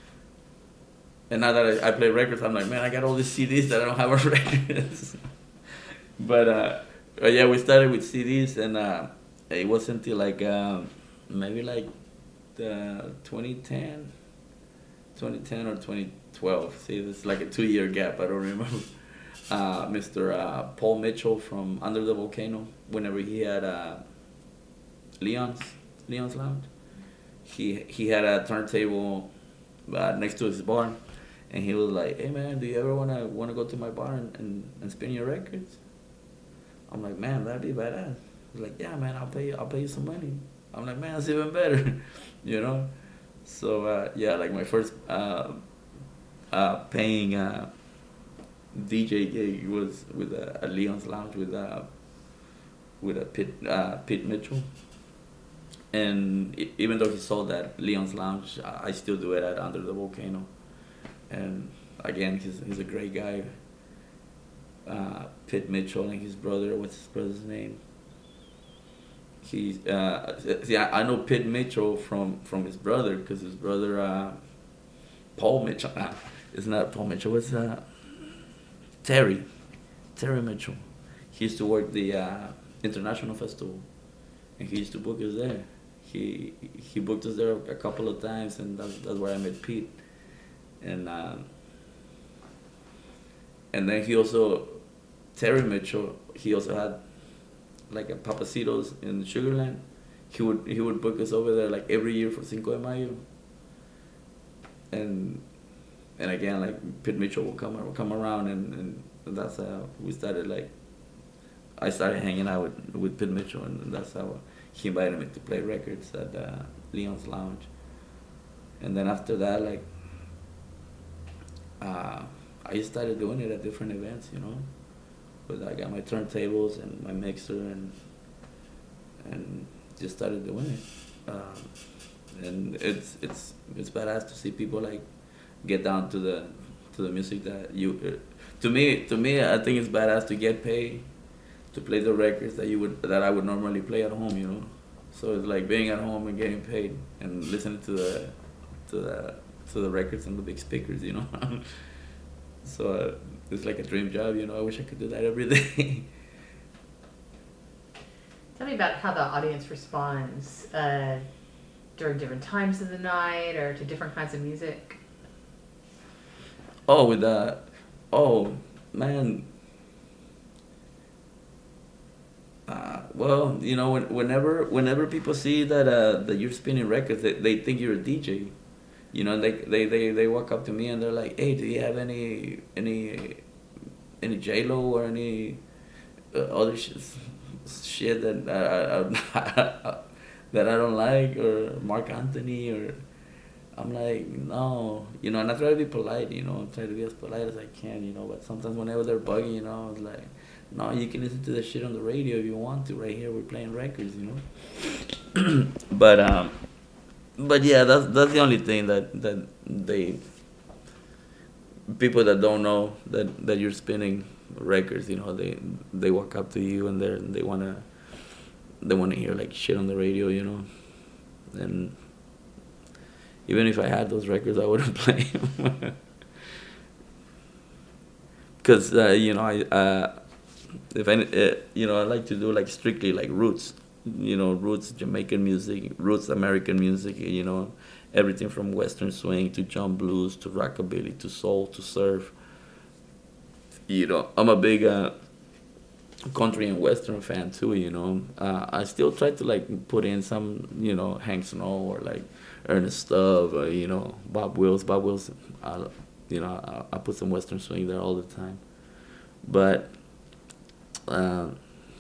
And now that I, I play records, I'm like, man, I got all these C Ds that I don't have on records. but uh, but yeah, we started with C Ds, and uh, it wasn't until like um, maybe like the twenty ten or twenty twelve. See, it's like a two-year gap. I don't remember. Uh, Mister Uh, Paul Mitchell from Under the Volcano, whenever he had uh, Leon's Leon's Lounge, he he had a turntable uh, next to his bar, and he was like, "Hey man, do you ever wanna wanna go to my bar and, and, and spin your records?" I'm like, "Man, that'd be badass." He's like, "Yeah man, I'll pay you I'll pay you some money." I'm like, "Man, that's even better," you know. So uh, yeah, like my first uh, uh, paying. Uh, D J gig was with uh, a Leon's Lounge with uh, with a Pit uh, Pete Mitchell, and it, even though he sold that Leon's Lounge, I, I still do it at Under the Volcano, and again, he's he's a great guy. Uh, Pete Mitchell and his brother, what's his brother's name? He's uh, see, I, I know Pete Mitchell from from his brother, because his brother uh, Paul Mitchell, uh, it's not Paul Mitchell, what's uh Terry, Terry Mitchell. He used to work the uh, International Festival, and he used to book us there. He he booked us there a couple of times, and that's that's where I met Pete. And uh, and then he also, Terry Mitchell, he also had like a Papacitos in Sugarland. He would he would book us over there like every year for Cinco de Mayo. And And again, like Pete Mitchell will come will come around, and, and that's how we started. Like, I started hanging out with with Pete Mitchell, and that's how he invited me to play records at uh, Leon's Lounge. And then after that, like, uh, I started doing it at different events, you know. But I got my turntables and my mixer, and and just started doing it. Um, and it's it's it's badass to see people like get down to the to the music that you uh, to me to me I think it's badass to get paid to play the records that you would that I would normally play at home, you know. So it's like being at home and getting paid and listening to the to the to the records and the big speakers, you know. So uh, it's like a dream job, you know. I wish I could do that every day. Tell me about how the audience responds uh, during different times of the night or to different kinds of music. Oh, with that, oh man. Uh, well, you know, when, whenever whenever people see that uh, that you're spinning records, they, they think you're a D J. You know, they, they, they, they walk up to me and they're like, "Hey, do you have any any any J Lo or any uh, other sh- shit that uh, that I don't like, or Mark Anthony or?" I'm like, no, you know, and I try to be polite, you know, I try to be as polite as I can, you know, but sometimes whenever they're bugging, you know, it's like, no, you can listen to the shit on the radio if you want to. Right here, we're playing records, you know. but um, but yeah, that's that's the only thing that that they people that don't know that that you're spinning records, you know, they they walk up to you and they they wanna they wanna hear like shit on the radio, you know, and even if I had those records, I wouldn't play them. Cause uh, you know I uh, if any uh, you know I like to do like strictly like roots, you know, roots Jamaican music, roots American music, you know, everything from Western swing to jump blues to rockabilly to soul to surf. You know, I'm a big uh, country and Western fan too. You know, uh, I still try to like put in some, you know, Hank Snow or like Ernest Stubb, or, you know, Bob Wills. Bob Wills, I, you know, I, I put some Western swing there all the time. But uh,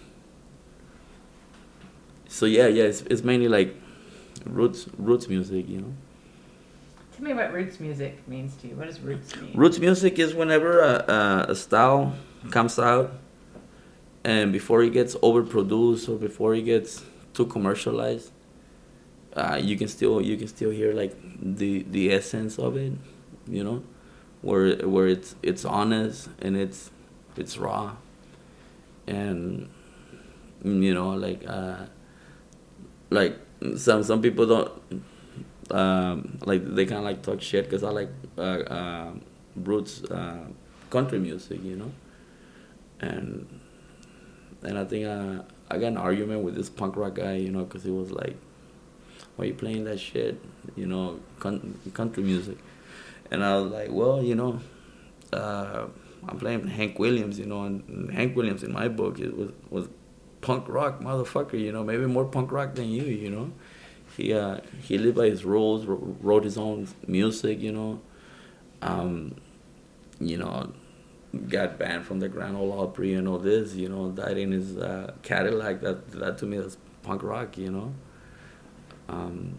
so yeah, yeah, it's, it's mainly like roots roots music. You know, Tell me what roots music means to you. What does roots mean? roots music is whenever a, a, a style comes out and before it gets overproduced or before it gets too commercialized, uh, you can still you can still hear like the the essence of it, you know, where where it's it's honest and it's it's raw, and mm, you know like uh, like some some people don't um, like they kind of like talk shit because I like uh, uh, roots uh, country music, you know, and and I think uh, I got an argument with this punk rock guy, you know, because he was like, "Why you playing that shit?" You know, con- country music, and I was like, "Well, you know, uh, I'm playing Hank Williams, you know, and, and Hank Williams in my book it was was punk rock, motherfucker, you know, maybe more punk rock than you, you know." He uh, he lived by his rules, wrote his own music, you know. Um, you know, got banned from the Grand Ole Opry and all this, you know, died in his uh, Cadillac. That that to me is punk rock, you know. Um,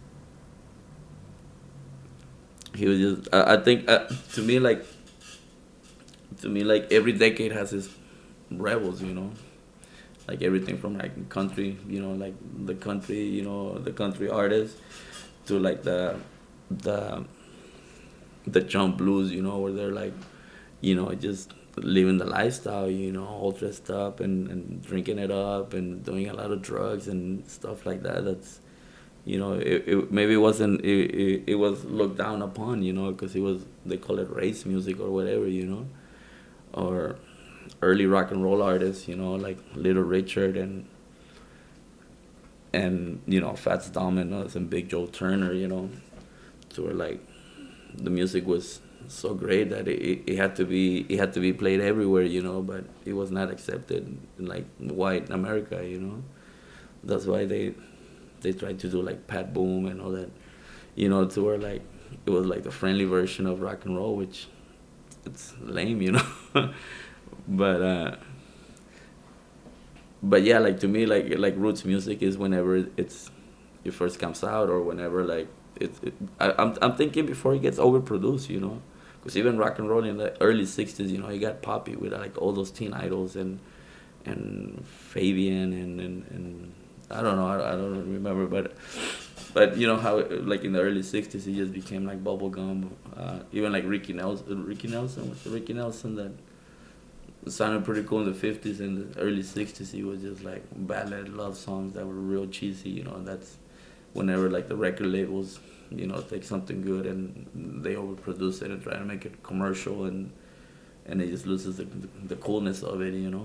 he was just, I, I think, uh, to me, like, to me, like every decade has its rebels, you know. Like everything from like country, you know, like the country, you know, the country artists, to like the the the jump blues, you know, where they're like, you know, just living the lifestyle, you know, all dressed up and, and drinking it up and doing a lot of drugs and stuff like that. That's, you know, it, it maybe it wasn't it, it, it was looked down upon, you know, because it was, they call it race music or whatever, you know, or early rock and roll artists, you know, like Little Richard and and you know Fats Dominoes and Big Joe Turner, you know, so were like the music was so great that it, it had to be it had to be played everywhere, you know, but it was not accepted in like white America, you know. That's why they they tried to do like Pat Boom and all that, you know, to where like it was like the friendly version of rock and roll, which it's lame, you know. but uh but yeah, like to me, like like roots music is whenever it's it first comes out, or whenever like it, it I, I'm I'm thinking before it gets overproduced, you know, because even rock and roll in the early sixties, you know, it got poppy with like all those teen idols and and Fabian and and, and I don't know, I, I don't remember, but but you know how like in the early sixties it just became like bubblegum. Uh, even like Ricky Nelson, Ricky Nelson, was it Ricky Nelson that sounded pretty cool in the fifties and the early sixties. He was just like ballad love songs that were real cheesy, you know. And that's whenever like the record labels, you know, take something good and they overproduce it and try to make it commercial, and and it just loses the, the coolness of it, you know.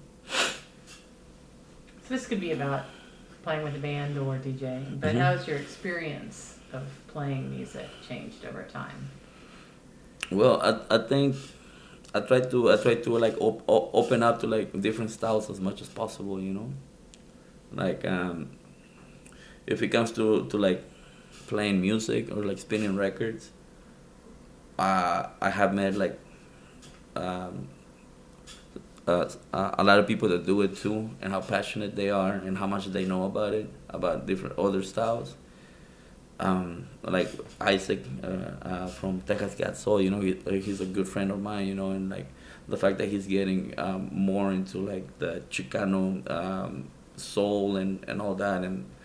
So this could be about playing with a band or DJing, but Mhm. how's your experience of playing music changed over time? Well, I I think I try to I try to like op- o- open up to like different styles as much as possible, you know. Like um, if it comes to to like playing music or like spinning records, uh, I have met like um, uh, a lot of people that do it too, and how passionate they are and how much they know about it, about different other styles. Um, like Isaac uh, uh, from Texas Got Soul, you know, he, uh, he's a good friend of mine, you know, and like the fact that he's getting um, more into like the Chicano um, soul and, and all that, and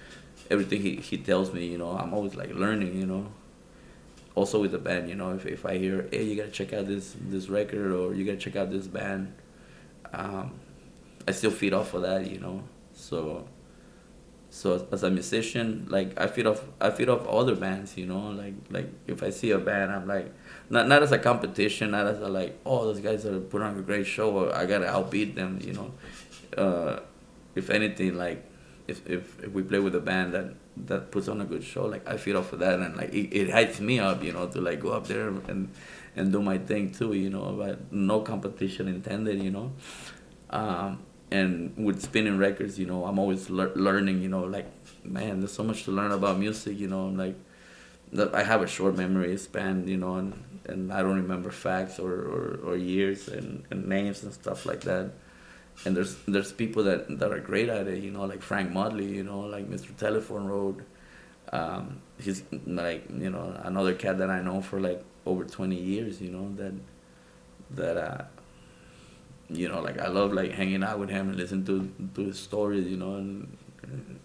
everything he, he tells me, you know, I'm always like learning, you know. Also with the band, you know, if, if I hear, hey, you gotta check out this this record, or you gotta check out this band, um, I still feed off of that, you know. So so as a musician, like I feed off I feed off other bands, you know. Like like if I see a band, I'm like, not not as a competition, not as a like, oh, those guys are putting on a great show, or I gotta outbeat them, you know. Uh, if anything, like if, if if we play with a band that that puts on a good show, like I feed off of that, and like it, it hypes me up, you know, to like go up there and and do my thing too, you know. But no competition intended, you know. Um, and with spinning records, you know, I'm always lear- learning, you know, like, man, there's so much to learn about music, you know. Like that I have a short memory span, you know, and, and I don't remember facts, or, or, or years, and, and names and stuff like that. And there's there's people that, that are great at it, you know, like Frank Motley, you know, like Mister Telephone Road. Um, he's like, you know, another cat that I know for like over twenty years, you know, that that uh, you know, like I love like hanging out with him and listening to to his stories, you know, and and,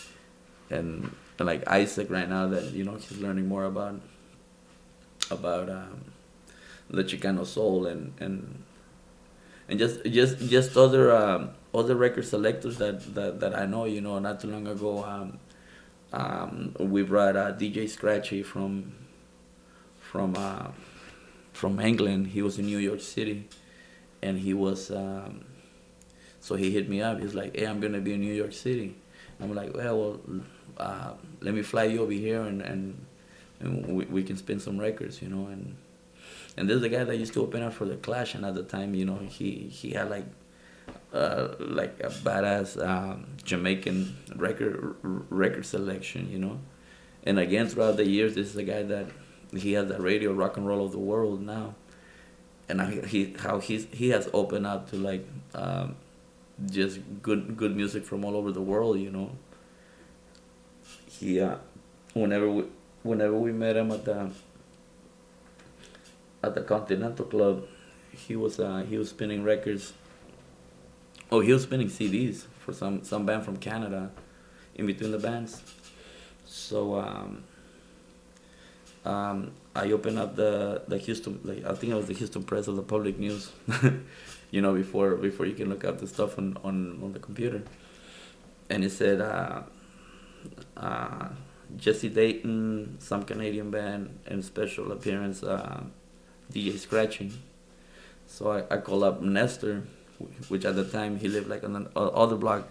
and like Isaac right now, that, you know, he's learning more about about um, the Chicano soul, and and and just just just other um, other record selectors that, that, that I know, you know. Not too long ago, um, um, we brought uh, D J Scratchy from from uh, from England. He was in New York City, and he was um, so he hit me up. He's like, "Hey, I'm gonna be in New York City." I'm like, "Well, well, uh, let me fly you over here, and and, and we, we can spin some records, you know." And and there's a guy that used to open up for the Clash, and at the time, you know, he he had like uh, like a badass um, Jamaican record record selection, you know. And again, throughout the years, this is a guy that he has that radio rock and roll of the world now, and how he how he's he has opened up to like um, just good good music from all over the world, you know. He uh, whenever we whenever we met him at the at the Continental Club, he was uh, he was spinning records. Oh, he was spinning C Ds for some some band from Canada, in between the bands. So um, um, I opened up the the Houston, like, I think it was the Houston Press of the Public News, you know, before before you can look up the stuff on on, on the computer, and it said uh, uh, Jesse Dayton, some Canadian band, and special appearance uh, D J Scratching. So I, I called up Nestor, which at the time he lived like on the other block,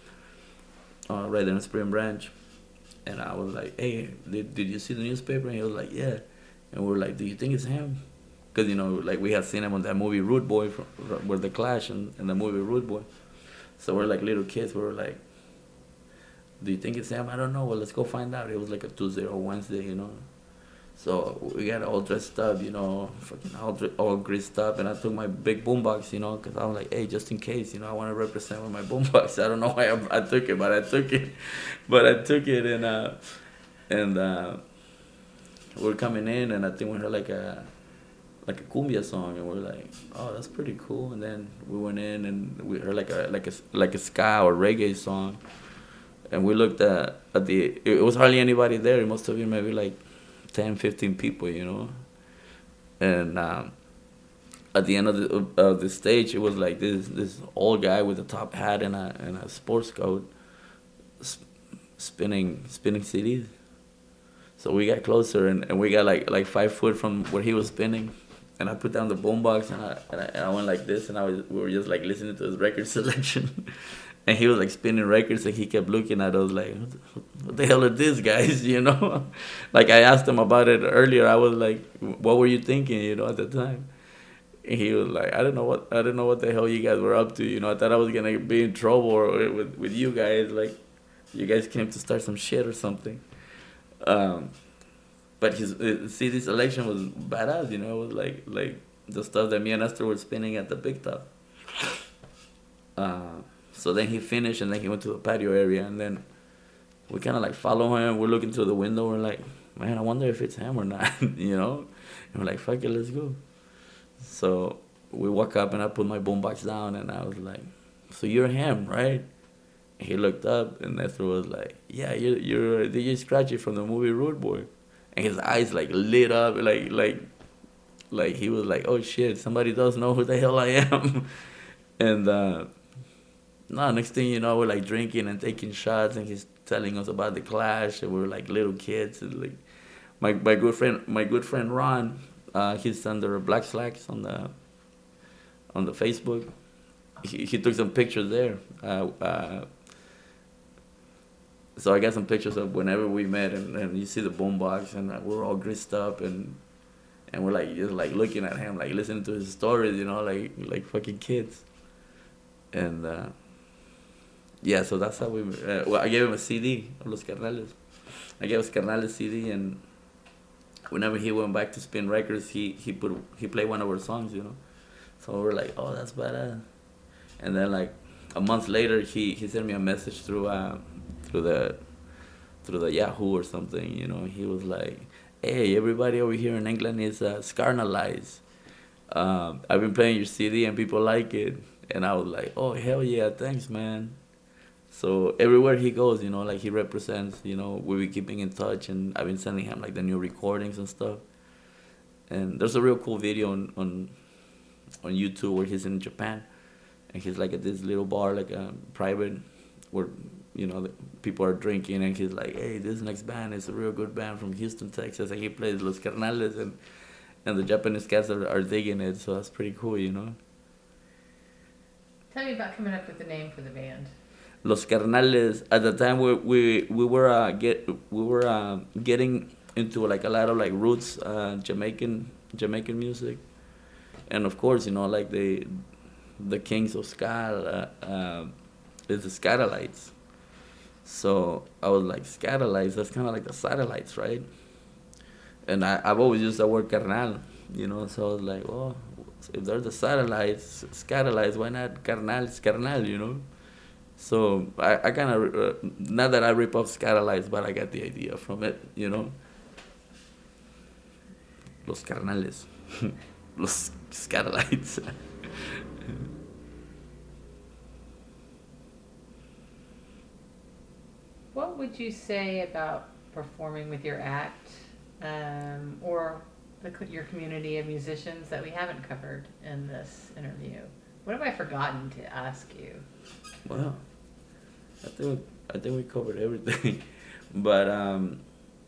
uh, right there in Spring Branch. And I was like, "Hey, did, did you see the newspaper?" And he was like, "Yeah." And we were like, "Do you think it's him?" Because, you know, like we had seen him on that movie Rude Boy, from, where the Clash, and, and the movie Rude Boy. So we're like little kids. We were like, "Do you think it's him?" "I don't know." "Well, let's go find out." It was like a Tuesday or Wednesday, you know. So we got all dressed up, you know, fucking all, all greased up, and I took my big boombox, you know, because I was like, "Hey, just in case, you know, I want to represent with my boombox." I don't know why I, I took it, but I took it, but I took it, and uh, and uh, we're coming in, and I think we heard like a like a cumbia song, and we're like, "Oh, that's pretty cool." And then we went in, and we heard like a like a like a ska or reggae song, and we looked at at the. It was hardly anybody there. It must have been maybe like ten, fifteen people, you know. And um, at the end of the of the stage, it was like this this old guy with a top hat and a and a sports coat, sp- spinning spinning C Ds. So we got closer, and, and we got like like five foot from where he was spinning, and I put down the boombox, and I, and I and I went like this, and I was we were just like listening to his record selection. And he was like spinning records, and he kept looking at us like, "What the, what the hell are these guys?" You know, like I asked him about it earlier. I was like, "What were you thinking?" You know, at the time. And he was like, "I don't know what I don't know what the hell you guys were up to." You know, I thought I was gonna be in trouble or with with you guys. Like, you guys came to start some shit or something. Um, but his, his C D selection was badass. You know, it was like like the stuff that me and Esther were spinning at the Big Top. Uh, So then he finished, and then he went to the patio area, and then we kind of like follow him. We're looking through the window. We're like, "Man, I wonder if it's him or not," you know? And we're like, "Fuck it, let's go." So we walk up, and I put my boombox down, and I was like, "So you're him, right?" He looked up, and Nestor was like, "Yeah, you're you're D J Scratchy from the movie Rude Boy," and his eyes like lit up, like like like he was like, "Oh shit, somebody does know who the hell I am," and. uh No, next thing you know, we're like drinking and taking shots, and he's telling us about the Clash, and we're like little kids. And like my my good friend, my good friend Ron, uh, he's under Black Slacks on the on the Facebook. He, he took some pictures there. Uh, uh, so I got some pictures of whenever we met, and, and you see the boombox, and uh, we're all greased up, and and we're like just like looking at him, like listening to his stories, you know, like like fucking kids, and. Uh, Yeah, so that's how we. Uh, well, I gave him a C D of Los Carnales. I gave Los Carnales C D, and whenever he went back to Spin Records, he he put he played one of our songs, you know. So we were like, oh, that's badass. And then like a month later, he, he sent me a message through uh through the through the Yahoo or something, you know. He was like, hey, everybody over here in England is uh, Scarnalized. Um, I've been playing your C D and people like it, and I was like, oh hell yeah, thanks man. So everywhere he goes, you know, like he represents, you know, we be keeping in touch, and I've been sending him like the new recordings and stuff. And there's a real cool video on on, on YouTube where he's in Japan, and he's like at this little bar, like a private, where you know the people are drinking, and he's like, hey, this next band is a real good band from Houston, Texas, and he plays Los Carnales, and and the Japanese cats are, are digging it, so that's pretty cool, you know. Tell me about coming up with the name for the band. Los Carnales. At the time, we we we were uh, get we were uh, getting into like a lot of like roots uh, Jamaican Jamaican music, and of course, you know, like the the kings of ska uh, uh, is the Skatalites. So I was like, Skatalites. That's kind of like the satellites, right? And I I've always used the word carnal, you know. So I was like, oh, if they're the satellites, Skatalites, why not carnal? It's carnal, you know. So I, I kind of, uh, not that I rip off Skatalites, but I got the idea from it, you know. Los Carnales. Los Skatalites. What would you say about performing with your act, um, or the, your community of musicians that we haven't covered in this interview? What have I forgotten to ask you? Well, I think I think we covered everything, but um,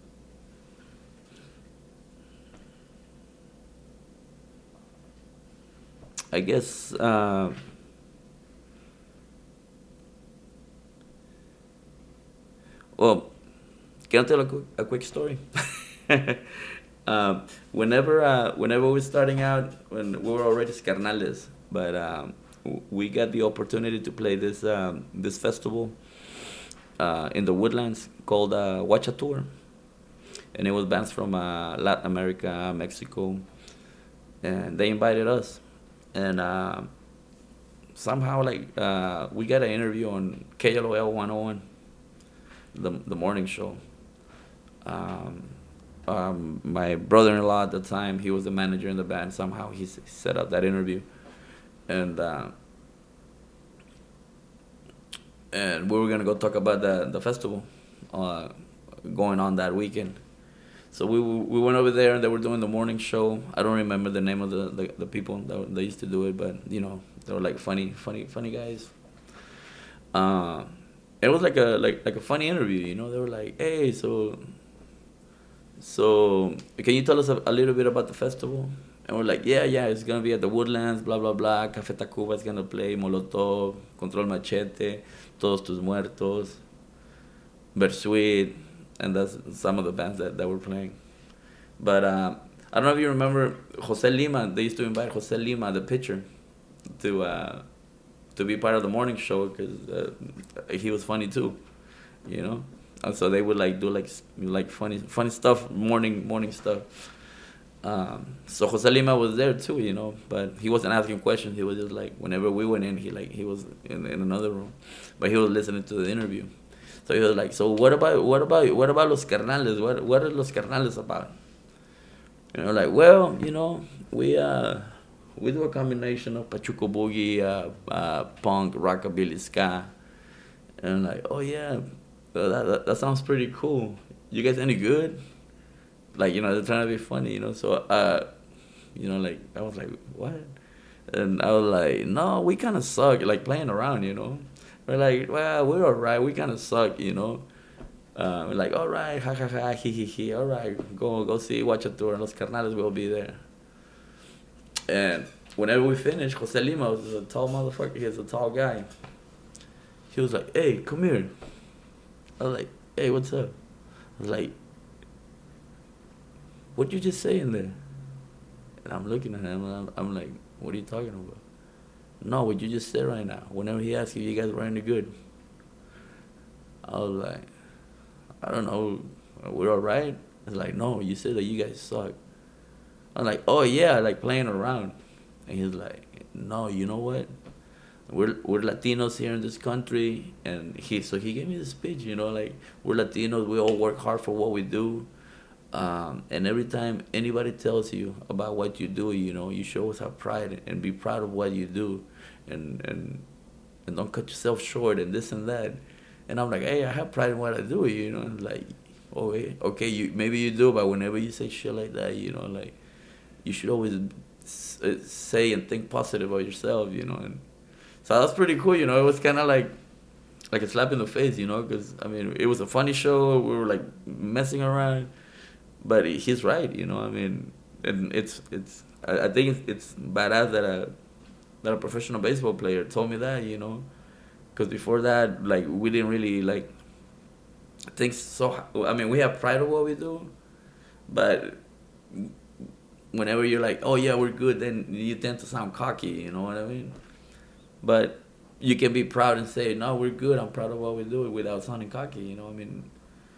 I guess uh, well, can I tell a quick a quick story? um, whenever uh, whenever we're starting out, when we were already Carnales, but um, we got the opportunity to play this um, this festival uh, in the Woodlands called uh, Watcha Tour, and it was bands from uh, Latin America, Mexico, and they invited us, and uh, somehow like uh, we got an interview on K L O L one oh one, the the morning show. Um, um, my brother-in-law at the time, he was the manager in the band. Somehow he s- set up that interview, and uh, and we were gonna go talk about the the festival uh, going on that weekend. So we we went over there, and they were doing the morning show. I don't remember the name of the, the, the people that they used to do it, but you know, they were like funny funny funny guys. Uh, it was like a like like a funny interview, you know. They were like, hey, so so can you tell us a, a little bit about the festival? And we're like, yeah, yeah, it's gonna be at the Woodlands, blah blah blah. Café Tacuba is gonna play, Molotov, Control Machete, Todos Tus Muertos, Bersuit, and that's some of the bands that, that were playing. But uh, I don't know if you remember Jose Lima. They used to invite Jose Lima, the pitcher, to uh, to be part of the morning show because uh, he was funny too, you know. And so they would like do like like funny funny stuff, morning morning stuff. Um, so Jose Lima was there too, you know, but he wasn't asking questions. He was just like, whenever we went in, he like he was in, in another room, but he was listening to the interview. So he was like, so what about what about what about Los Carnales? What what are Los Carnales about? You know, like, well, you know, we uh we do a combination of Pachuco Boogie, uh, uh, punk, rockabilly, ska, And I'm like, oh yeah, uh, that, that, that sounds pretty cool. You guys any good? Like, you know, they're trying to be funny, you know. So, uh, you know, like, I was like, what? And I was like, no, we kind of suck, like playing around, you know. We're like, well, we're all right. We kind of suck, you know. Uh, we're like, all right, ha ha ha, he he he. All right, go go see, watch a tour. Los Carnales will be there. And whenever we finished, Jose Lima was a tall motherfucker. He was a tall guy. He was like, hey, come here. I was like, hey, what's up? I was like, what you just say in there? And I'm looking at him, and I'm, I'm like, what are you talking about? No, what you just said right now. Whenever he asked if you guys were any good, I was like, I don't know, we're all right. It's like, no, you said that you guys suck. I'm like, oh yeah, like playing around. And he's like, no, you know what? We're we're Latinos here in this country, and he so he gave me the speech, you know, like we're Latinos, we all work hard for what we do. Um, and every time anybody tells you about what you do, you know, you should always have pride and be proud of what you do, and and and don't cut yourself short and this and that. And I'm like, hey, I have pride in what I do, you know. And like, oh, hey, okay, you maybe you do, but whenever you say shit like that, you know, like you should always s- uh, say and think positive of yourself, you know. And so that's pretty cool, you know. It was kind of like like a slap in the face, you know, because I mean, it was a funny show. We were like messing around. But he's right, you know. I mean, and it's it's. I, I think it's, it's badass that a that a professional baseball player told me that, you know, because before that, like we didn't really like think so. I mean, we have pride of what we do, but whenever you're like, oh yeah, we're good, then you tend to sound cocky, you know what I mean? But you can be proud and say, no, we're good. I'm proud of what we do without sounding cocky, you know. I mean.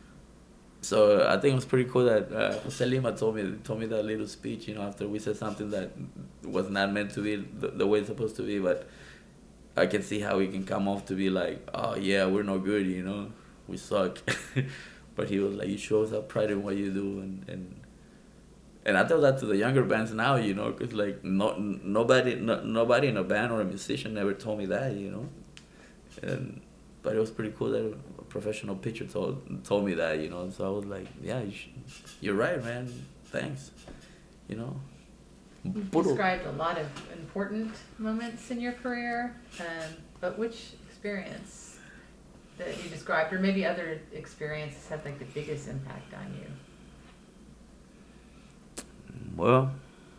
So I think it was pretty cool that uh, Jose Lima told me told me that little speech, you know, after we said something that was not meant to be the, the way it's supposed to be. But I can see how he can come off to be like, oh yeah, we're no good, you know, we suck. But he was like, you show us have pride in what you do, and and and I tell that to the younger bands now, you know, because like no nobody no, nobody in a band or a musician ever told me that, you know, and but it was pretty cool that a professional pitcher told told me that, you know. So I was like, yeah, you should, you're right, man. Thanks, you know. You've Puro. described a lot of important moments in your career, um, but which experience that you described, or maybe other experiences, had like the biggest impact on you? Well,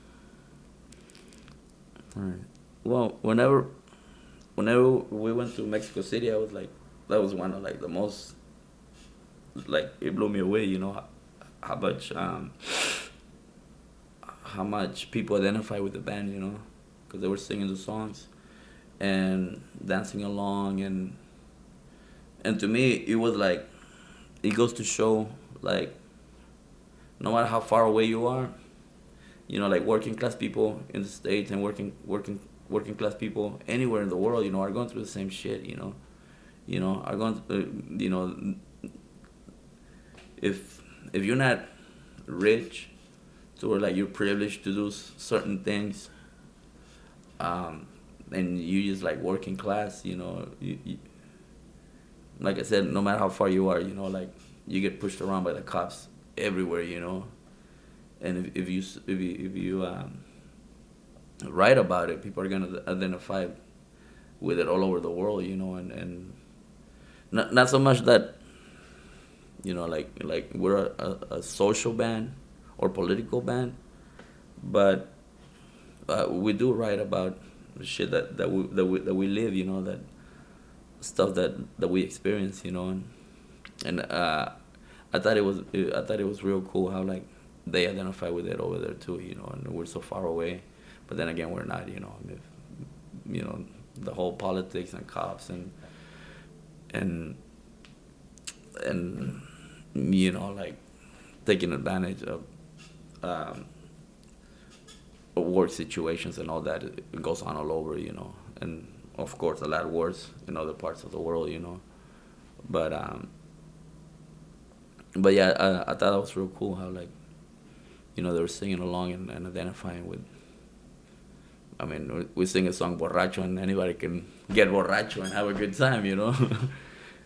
all right. Well, whenever whenever we went to Mexico City, I was like, that was one of like the most, like it blew me away, you know, how, how much um, how much people identify with the band, you know, because they were singing the songs and dancing along, and and to me it was like, it goes to show like no matter how far away you are, you know, like working class people in the States and working working working class people anywhere in the world, you know, are going through the same shit, you know, you know, are going, uh, you know, if if you're not rich, to where like you're privileged to do s- certain things, um, and you just like working class, you know, you, you, like I said, no matter how far you are, you know, like you get pushed around by the cops everywhere, you know, and if if you s- if you if you um, write about it, people are gonna identify with it all over the world, you know, and, and not not so much that, you know, like like we're a, a, a social band or political band, but uh, we do write about the shit that that we that we that we live, you know, that stuff that that we experience, you know, and and uh, I thought it was I thought it was real cool how like they identify with it over there too, you know, and we're so far away, but then again we're not, you know, I mean, you know, the whole politics and cops and and and you know, like taking advantage of um, work situations and all that, it goes on all over, you know, and of course a lot worse in other parts of the world, you know, but um, but yeah, I, I thought that was real cool how like, you know, they were singing along and, and identifying with. I mean, we, we sing a song borracho and anybody can get borracho and have a good time, you know.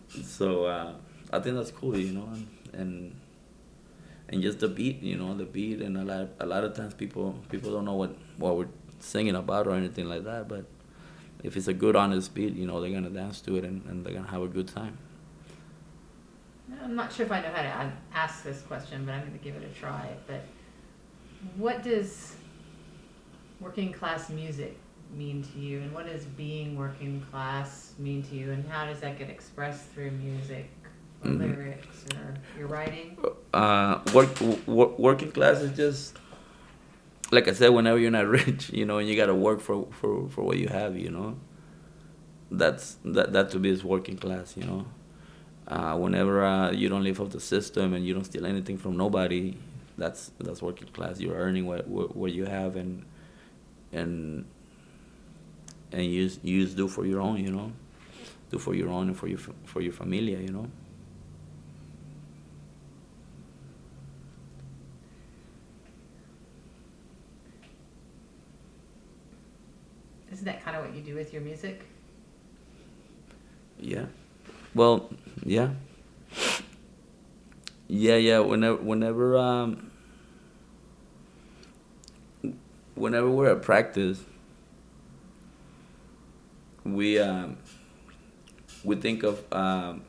So uh, I think that's cool, you know, and, and and just the beat, you know, the beat, and a lot a lot of times people people don't know what what we're singing about or anything like that, but if it's a good honest beat, you know, they're gonna dance to it, and, and they're gonna have a good time. I'm not sure if I know how to a- ask this question, but I'm going to give it a try. But what does working class music mean to you, and what does being working class mean to you, and how does that get expressed through music or Mhm. lyrics or your writing? Uh, work, work working class is just like I said. Whenever you're not rich, you know, and you gotta work for for for what you have, you know. That's that that to me is working class, you know. Uh, whenever uh, you don't live off the system and you don't steal anything from nobody, that's that's working class. You're earning what what, what you have, and and and you just, you just do for your own, you know. Do for your own and for your f- for your familia, you know. Isn't that kind of what you do with your music? Yeah. Well, yeah, yeah, yeah. Whenever whenever um whenever we're at practice, we um we think of um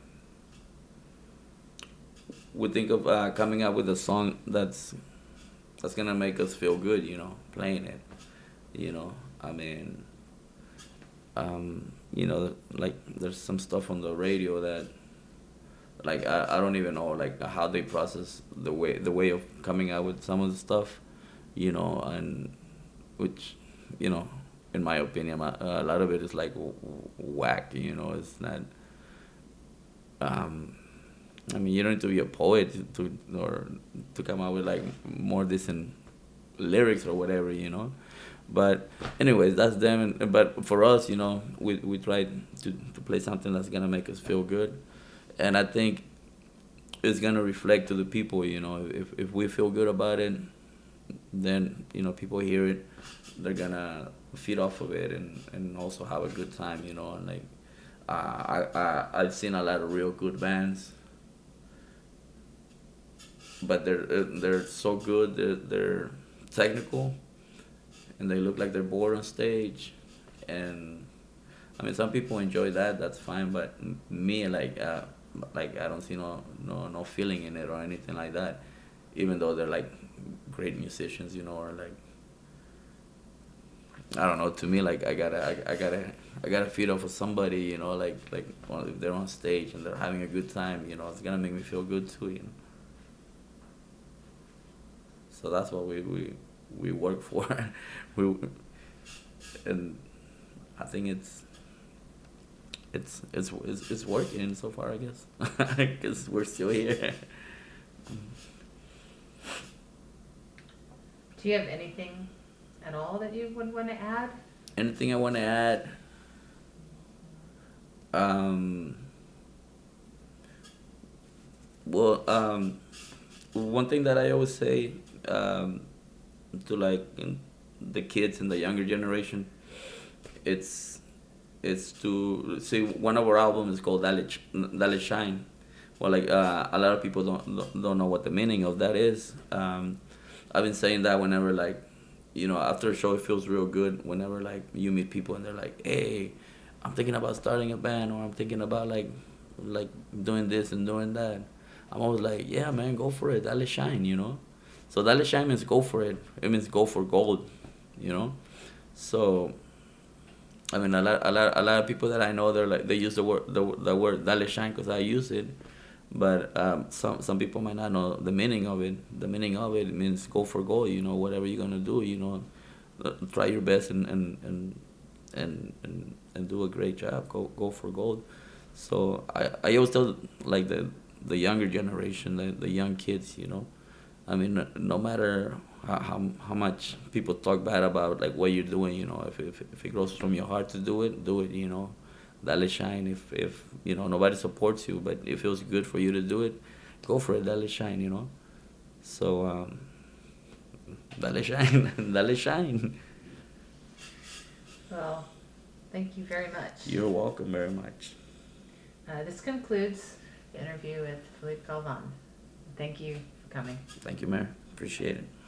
we think of uh, coming up with a song that's that's gonna make us feel good, you know, playing it. You know, I mean, um, you know, like there's some stuff on the radio that, like, I, I don't even know like how they process the way the way of coming out with some of the stuff, you know, and which, you know, in my opinion, a a lot of it is like w- w- whack. You know, it's not. Um, I mean, you don't need to be a poet to or to come out with like more decent lyrics or whatever, you know. But anyways, that's them. And, but for us, you know, we we try to to play something that's gonna make us feel good, and I think it's gonna reflect to the people. You know, if if we feel good about it, then you know people hear it, they're gonna feed off of it and and also have a good time. You know, and like uh, I I I've seen a lot of real good bands, but they're uh, they're so good. They're, they're technical, and they look like they're bored on stage, and I mean some people enjoy that. That's fine, but m- me like uh, like I don't see no no no feeling in it or anything like that. Even though they're like great musicians, you know, or like I don't know. To me, like I gotta I, I gotta I gotta feed off of somebody, you know, like like well, if they're on stage and they're having a good time, you know, it's gonna make me feel good too, you know. So that's what we we we work for. we and I think it's it's it's it's, it's working so far, I guess. Because we're still here. Do you have anything at all that you would want to add? Anything I want to add? Um, well, um, one thing that I always say um, to like in the kids and the younger generation, it's it's to see one of our albums is called Dale, Ch- Dale Shine. Well, like uh, a lot of people don't don't don't know what the meaning of that is. Um, I've been saying that whenever like, you know, after a show it feels real good. Whenever like you meet people and they're like, "Hey, I'm thinking about starting a band, or I'm thinking about like like doing this and doing that." I'm always like, "Yeah, man, go for it. Dale shine," you know. So Dale shine means go for it. It means go for gold, you know. So I mean, a lot, a lot, a lot of people that I know, they're like they use the word the, the word "dale shine" because I use it, but um, some some people might not know the meaning of it. The meaning of it means go for gold. You know, whatever you're gonna do, you know, uh, try your best and and and and and, and do a great job. Go go for gold. So I I always tell like the the younger generation, the the young kids, you know, I mean, no no matter how, how how much people talk bad about like what you're doing, you know, if if if it grows from your heart to do it, do it, you know. Dale shine. If if you know nobody supports you, but it feels good for you to do it, go for it. Dale shine, you know. So um, dale shine, dale shine. Well, thank you very much. You're welcome very much. Uh, this concludes the interview with Philippe Galvan. Thank you for coming. Thank you, Mayor. Appreciate it.